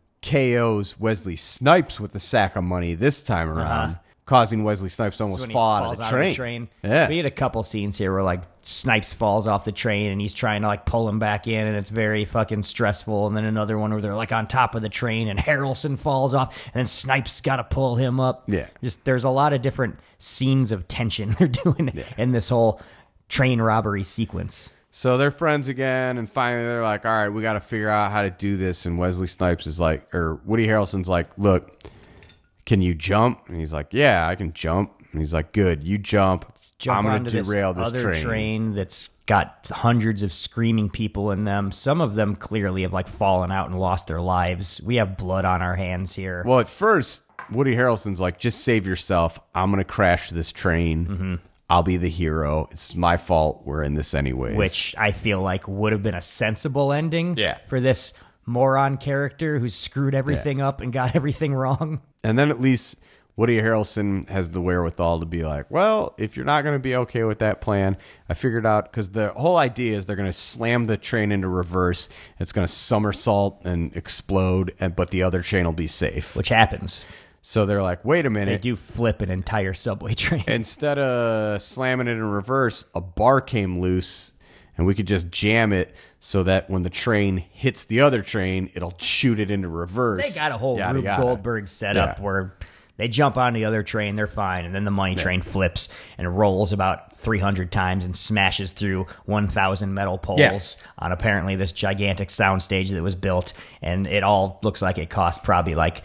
KOs Wesley Snipes with the sack of money this time around, causing Wesley Snipes to almost fall out of the train. Yeah. We had a couple scenes here where Snipes falls off the train and he's trying to pull him back in, and it's very fucking stressful. And then another one where they're on top of the train and Harrelson falls off and then Snipes got to pull him up. Yeah. Just there's a lot of different scenes of tension they're doing in this whole train robbery sequence. So they're friends again, and finally they're like, all right, we got to figure out how to do this. And Wesley Snipes is like, or Woody Harrelson's like, look, can you jump? And he's like, yeah, I can jump. And he's like, good, you jump. I'm going to derail this other train that's got hundreds of screaming people in them. Some of them clearly have fallen out and lost their lives. We have blood on our hands here. Well, at first, Woody Harrelson's like, just save yourself. I'm going to crash this train. I'll be the hero. It's my fault. We're in this anyways. Which I feel like would have been a sensible ending for this moron character who screwed everything up and got everything wrong. And then at least Woody Harrelson has the wherewithal to be like, well, if you're not going to be okay with that plan, I figured out, because the whole idea is they're going to slam the train into reverse. It's going to somersault and explode, but the other train will be safe. Which happens. So they're like, wait a minute. They do flip an entire subway train. Instead of slamming it in reverse, a bar came loose, and we could just jam it so that when the train hits the other train, it'll shoot it into reverse. They got a whole Rube Goldberg setup where they jump on the other train, they're fine, and then the money train flips and rolls about 300 times and smashes through 1,000 metal poles on apparently this gigantic soundstage that was built, and it all looks like it cost probably like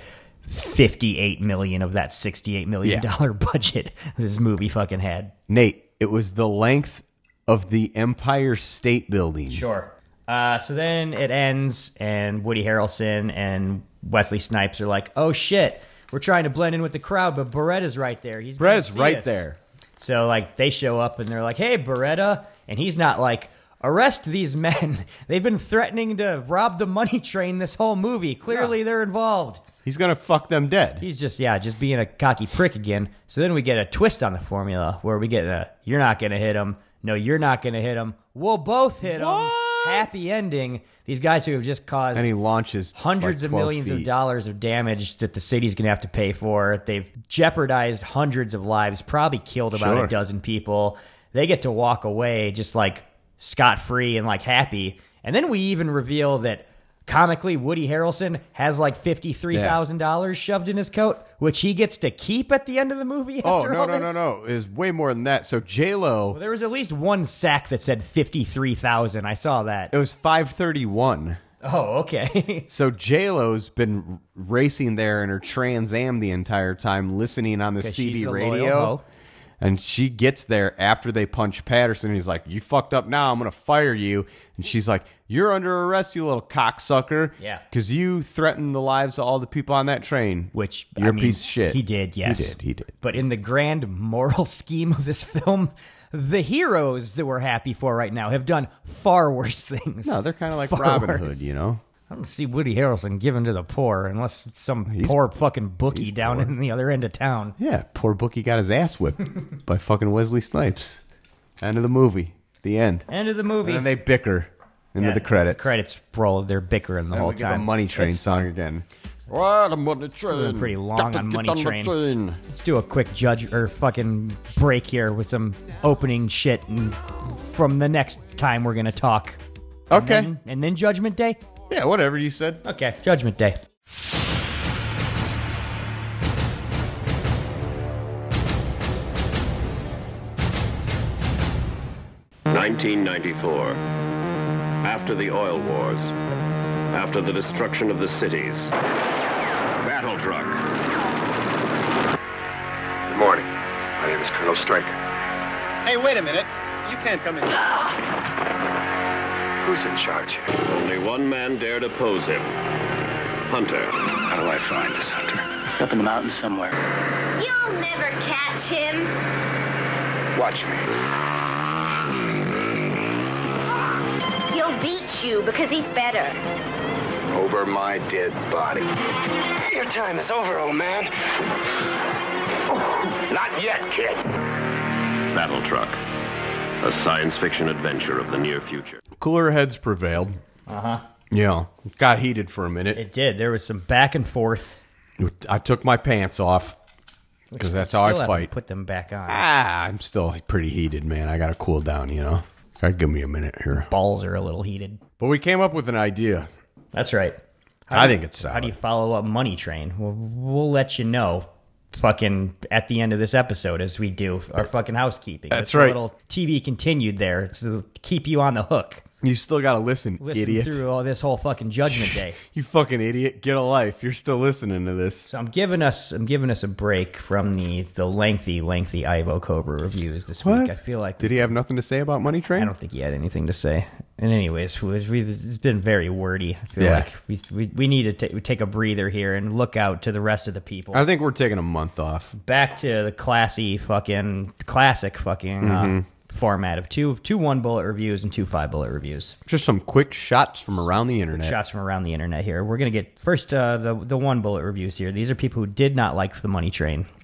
$58 million of that $68 million budget this movie fucking had. Nate, it was the length of the Empire State Building. Sure. So then it ends, and Woody Harrelson and Wesley Snipes are like, oh shit, we're trying to blend in with the crowd, but Beretta's right there. Beretta's right there. So like they show up and they're like, hey, Beretta. And he's not like, arrest these men. They've been threatening to rob the money train this whole movie. Clearly they're involved. He's going to fuck them dead. He's just being a cocky prick again. So then we get a twist on the formula where we get a, you're not going to hit him. No, you're not going to hit him. We'll both hit him. Happy ending. These guys who have just caused and he launches hundreds of millions of dollars of damage that the city's going to have to pay for. They've jeopardized hundreds of lives, probably killed about a dozen people. They get to walk away just like scot-free and like happy. And then we even reveal that comically, Woody Harrelson has like $53,000 shoved in his coat, which he gets to keep at the end of the movie. No. It's way more than that. So J-Lo... Well, there was at least one sack that said $53,000. I saw that. It was $531. Oh, okay. So J-Lo's been racing there in her Trans Am the entire time, listening on the CB radio. And she gets there after they punch Patterson. And he's like, you fucked up now. I'm going to fire you. And she's like, you're under arrest, you little cocksucker. Yeah. Because you threatened the lives of all the people on that train. Which, you're a piece of shit. He did, yes. He did. But in the grand moral scheme of this film, the heroes that we're happy for right now have done far worse things. No, they're kind of like Robin Hood, you know? I don't see Woody Harrelson giving to the poor unless some poor fucking bookie down in the other end of town. Yeah, poor bookie got his ass whipped by fucking Wesley Snipes. End of the movie. The end. End of the movie. And then they bicker into the credits. The credits roll. They're bickering the whole we get time. The Money Train song again. Well, the Money Train. Pretty long on Money Train. Let's do a quick fucking break here with some opening shit, and from the next time we're gonna talk. Okay. And then Judgment Day. Yeah, whatever you said. Okay, Judgment Day. (1994) After the oil wars, after the destruction of the cities, battle truck. Good morning. My name is Colonel Stryker. Hey, wait a minute. You can't come in. Who's in charge here? Only one man dared oppose him. Hunter. How do I find this Hunter? Up in the mountains somewhere. You'll never catch him. Watch me. He'll beat you because he's better. Over my dead body. Your time is over, old man. Not yet, kid. Battle Truck. A science fiction adventure of the near future. Cooler heads prevailed. Uh-huh. Yeah. It got heated for a minute. It did. There was some back and forth. I took my pants off because that's how I fight. Put them back on. I'm still pretty heated, man. I got to cool down, you know. Gotta give me a minute here. Balls are a little heated. But we came up with an idea. That's right. I think it's solid. How do you follow up Money Train? We'll let you know fucking at the end of this episode as we do our fucking housekeeping. That's right. A little TV continued there. It's to keep you on the hook. You still got to listen, idiot. Through all this whole fucking Judgment Day. You fucking idiot. Get a life. You're still listening to this. So I'm giving us a break from the lengthy Ivo Cobra reviews this week. I feel like... Did he have nothing to say about Money Train? I don't think he had anything to say. And anyways, it's been very wordy. I feel like we need to take a breather here and look out to the rest of the people. I think we're taking a month off. Back to the classic fucking format of two 1-bullet reviews and 2 5-bullet reviews. Just some quick shots from around the internet. Shots from around the internet here. We're going to get first the 1-bullet reviews here. These are people who did not like the Money Train.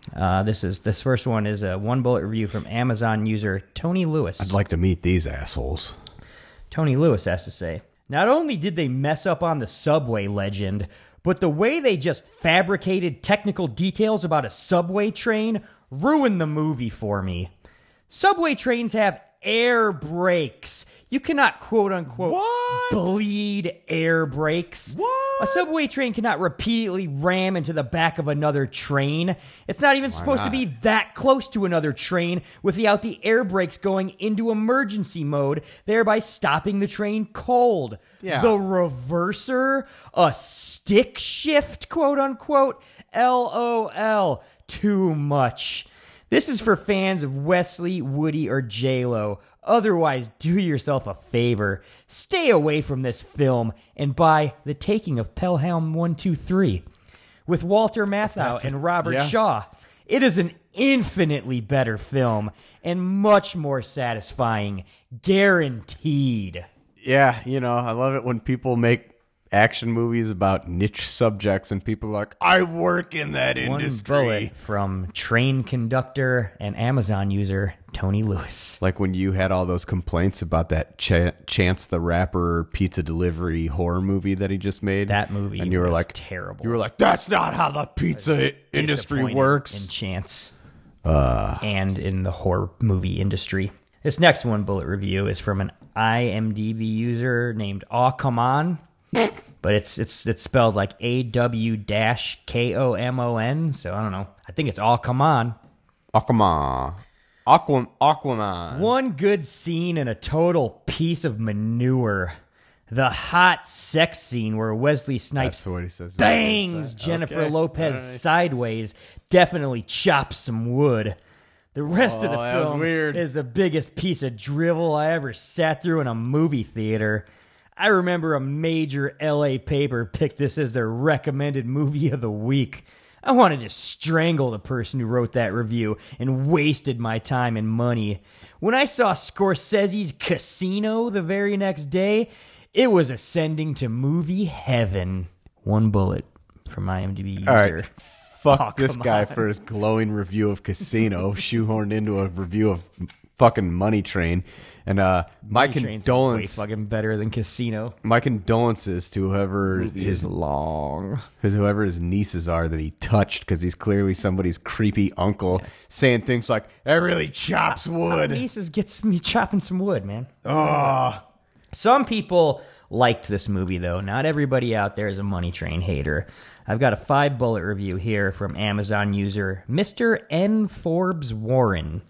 This first one is a one bullet review from Amazon user Tony Lewis. I'd like to meet these assholes. Tony Lewis has to say, not only did they mess up on the subway legend, but the way they just fabricated technical details about a subway train ruined the movie for me. Subway trains have air brakes. You cannot quote-unquote bleed air brakes. What? A subway train cannot repeatedly ram into the back of another train. It's not even supposed to be that close to another train without the air brakes going into emergency mode, thereby stopping the train cold. Yeah. The reverser, a stick shift, quote-unquote, LOL. Too much. This is for fans of Wesley, Woody, or J-Lo. Otherwise, do yourself a favor. Stay away from this film and buy The Taking of Pelham 123 with Walter Matthau and Robert Shaw. It is an infinitely better film and much more satisfying. Guaranteed. Yeah, I love it when people make action movies about niche subjects and people are like, I work in that industry. One bullet from train conductor and Amazon user Tony Lewis. Like when you had all those complaints about that Chance the Rapper pizza delivery horror movie that he just made. That movie and you were was like, terrible. You were like, that's not how the pizza industry works. In Chance and in the horror movie industry. This next one bullet review is from an IMDb user named Aw Come On. But it's spelled like AW-KOMON, so I don't know. I think it's Aw Come On. Aquaman. One good scene and a total piece of manure. The hot sex scene where Wesley Snipes bangs Jennifer Lopez sideways definitely chops some wood. The rest of the film is the biggest piece of drivel I ever sat through in a movie theater. I remember a major LA paper picked this as their recommended movie of the week. I wanted to strangle the person who wrote that review and wasted my time and money. When I saw Scorsese's Casino the very next day, it was ascending to movie heaven. One bullet from IMDb user. All right. Fuck this guy for his glowing review of Casino, shoehorned into a review of fucking Money Train. And my condolences, way fucking better than Casino. My condolences to whoever his nieces are that he touched, because he's clearly somebody's creepy uncle saying things like, "That really chops wood." Nieces gets me chopping some wood, man. Oh. Some people liked this movie though. Not everybody out there is a Money Train hater. I've got a 5-bullet review here from Amazon user Mr. N. Forbes Warren.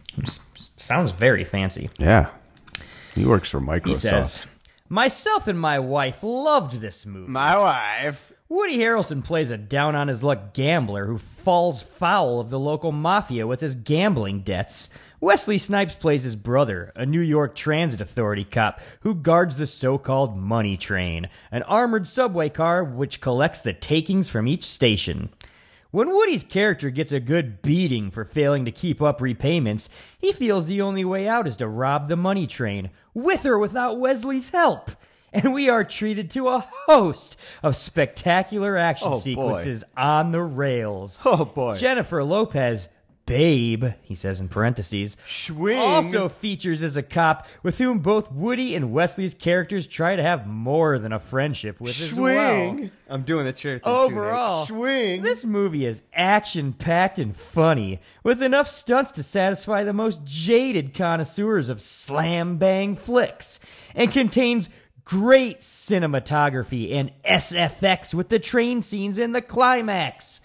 Sounds very fancy. Yeah. He works for Microsoft. He says, myself and my wife loved this movie. My wife. Woody Harrelson plays a down-on-his-luck gambler who falls foul of the local mafia with his gambling debts. Wesley Snipes plays his brother, a New York Transit Authority cop who guards the so-called Money Train, an armored subway car which collects the takings from each station. When Woody's character gets a good beating for failing to keep up repayments, he feels the only way out is to rob the Money Train, with or without Wesley's help. And we are treated to a host of spectacular action sequences on the rails. Oh, boy. Jennifer Lopez, Babe, he says in parentheses, Schwing. Also features as a cop with whom both Woody and Wesley's characters try to have more than a friendship with as well. I'm doing the chair thing Overall, too, Schwing. This movie is action-packed and funny, with enough stunts to satisfy the most jaded connoisseurs of slam-bang flicks, and contains great cinematography and SFX with the train scenes in the climax.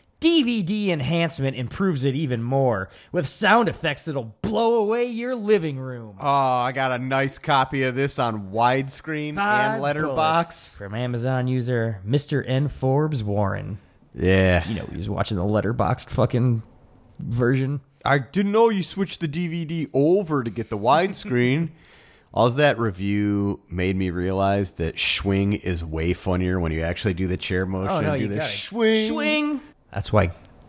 DVD enhancement improves it even more, with sound effects that'll blow away your living room. Oh, I got a nice copy of this on widescreen and letterbox. From Amazon user Mr. N. Forbes Warren. Yeah. You know, he's watching the letterboxed fucking version. I didn't know you switched the DVD over to get the widescreen. All that review made me realize that Schwing is way funnier when you actually do the chair motion. Oh, no, do you the got Schwing. Schwing. That's why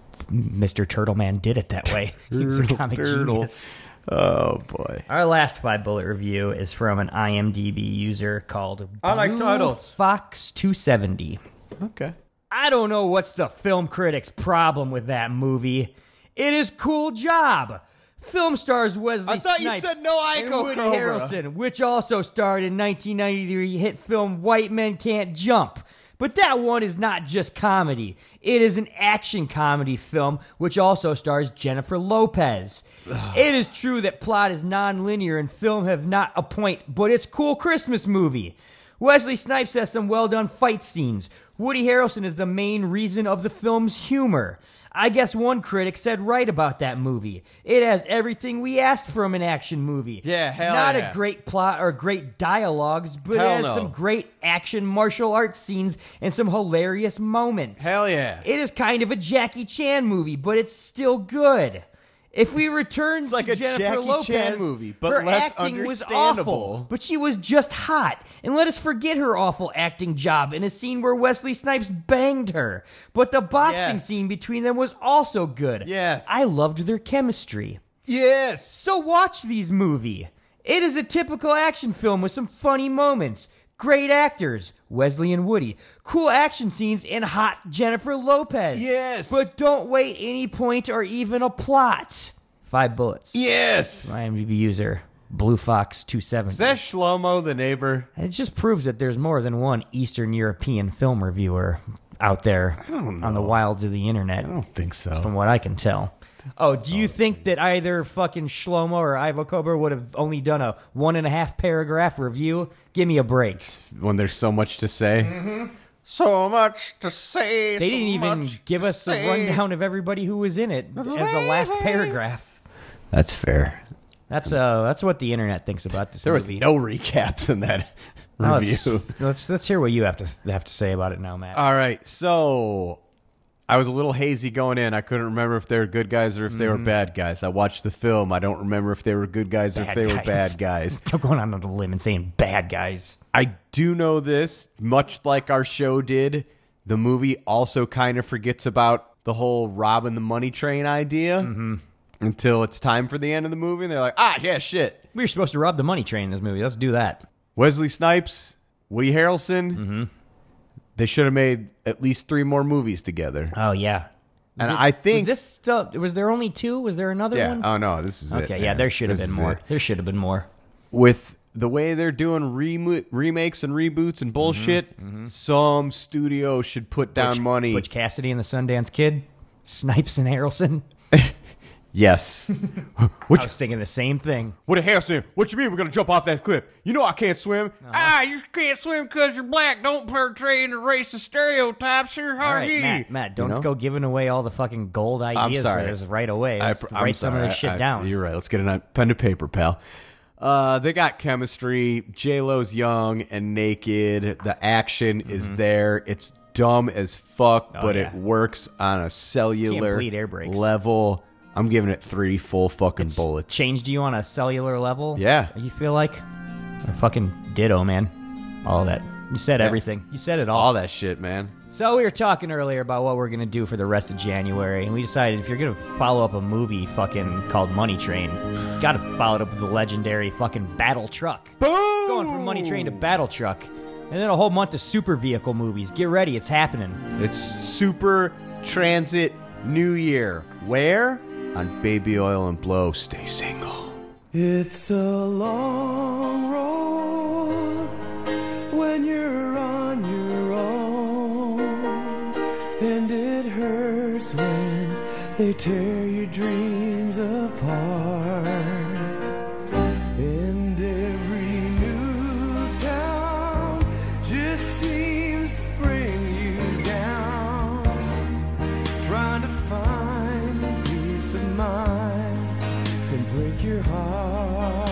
Mr. Turtleman did it that way. He's a comic genius. Oh, boy. Our last 5-bullet review is from an IMDb user called I like titles. Fox270. Okay. I don't know what's the film critics' problem with that movie. It is cool job. Film stars Wesley Snipes you said no and Ico Woody Cobra. Harrelson, which also starred in 1993 hit film White Men Can't Jump. But that one is not just comedy. It is an action comedy film, which also stars Jennifer Lopez. It is true that plot is non-linear and film have not a point, but it's a cool Christmas movie. Wesley Snipes has some well-done fight scenes. Woody Harrelson is the main reason of the film's humor. I guess one critic said right about that movie. It has everything we asked from an action movie. Yeah, hell Not yeah. a great plot or great dialogues, but Hell it has no. some great action martial arts scenes and some hilarious moments. Hell yeah. It is kind of a Jackie Chan movie, but it's still good. If we return It's like to a Jennifer Jackie Lopez, Chan movie, but her less acting was understandable. awful, but she was just hot. And let us forget her awful acting job in a scene where Wesley Snipes banged her. But the boxing Yes. scene between them was also good. Yes. I loved their chemistry. Yes. So watch these movie. It is a typical action film with some funny moments. Great actors, Wesley and Woody. Cool action scenes and hot Jennifer Lopez. Yes. But don't wait any point or even a plot. 5 bullets. Yes. IMDb user, Blue Fox 270. Is that Shlomo the neighbor? It just proves that there's more than one Eastern European film reviewer out there on the wilds of the internet. I don't think so. From what I can tell. Oh, do you think that either fucking Shlomo or Ivo Cobra would have only done a 1.5 paragraph review? Give me a break. When there's so much to say. So much to say. They didn't even give us a rundown of everybody who was in it as the last paragraph. That's fair. That's what the internet thinks about this There was movie. no recaps in that Now review. let's hear what you have to say about it now, Matt. All right, so I was a little hazy going in. I couldn't remember if they were good guys or if they were bad guys. I watched the film. I don't remember if they were good guys or if Bad they were guys. bad guys. I'm going on a limb and saying bad guys. I do know this, much like our show did, the movie also kind of forgets about the whole robbing the money train idea until it's time for the end of the movie. And they're like, yeah, shit. We were supposed to rob the money train in this movie. Let's do that. Wesley Snipes, Woody Harrelson, they should have made at least 3 more movies together. Oh, yeah. And I think... Was there only 2? Was there another one? Oh, no, this is it. Okay, yeah, man. there should have This been is more. it. There should have been more. With the way they're doing remakes and reboots and bullshit, some studio should put down money. Butch Cassidy and the Sundance Kid? Snipes and Harrelson? Yes. I was thinking the same thing. Woody Harrelson, what you mean we're going to jump off that cliff? You know I can't swim. You can't swim because you're black. Don't portray any racist stereotypes here. All right, Matt, don't go giving away all the fucking gold ideas for this right away. Let's write some of this shit down. You're right. Let's get a pen to paper, pal. They got chemistry. J-Lo's young and naked. The action is there. It's dumb as fuck, but it works on a cellular Can't bleed air brakes. level. I'm giving it 3 full fucking bullets. Changed you on a cellular level? Yeah. You feel like? I fucking ditto, man. All that. You said everything. You said it all. All that shit, man. So we were talking earlier about what we're going to do for the rest of January, and we decided if you're going to follow up a movie fucking called Money Train, you got to follow it up with the legendary fucking Battle Truck. Boom! Going from Money Train to Battle Truck. And then a whole month of super vehicle movies. Get ready, it's happening. It's Super Transit New Year. Where? On Baby Oil and Blow. Stay single. It's a long road when you're on your own, and it hurts when they tear your dreams apart. And every new town just seems to bring you down, trying to find peace of mind can break your heart.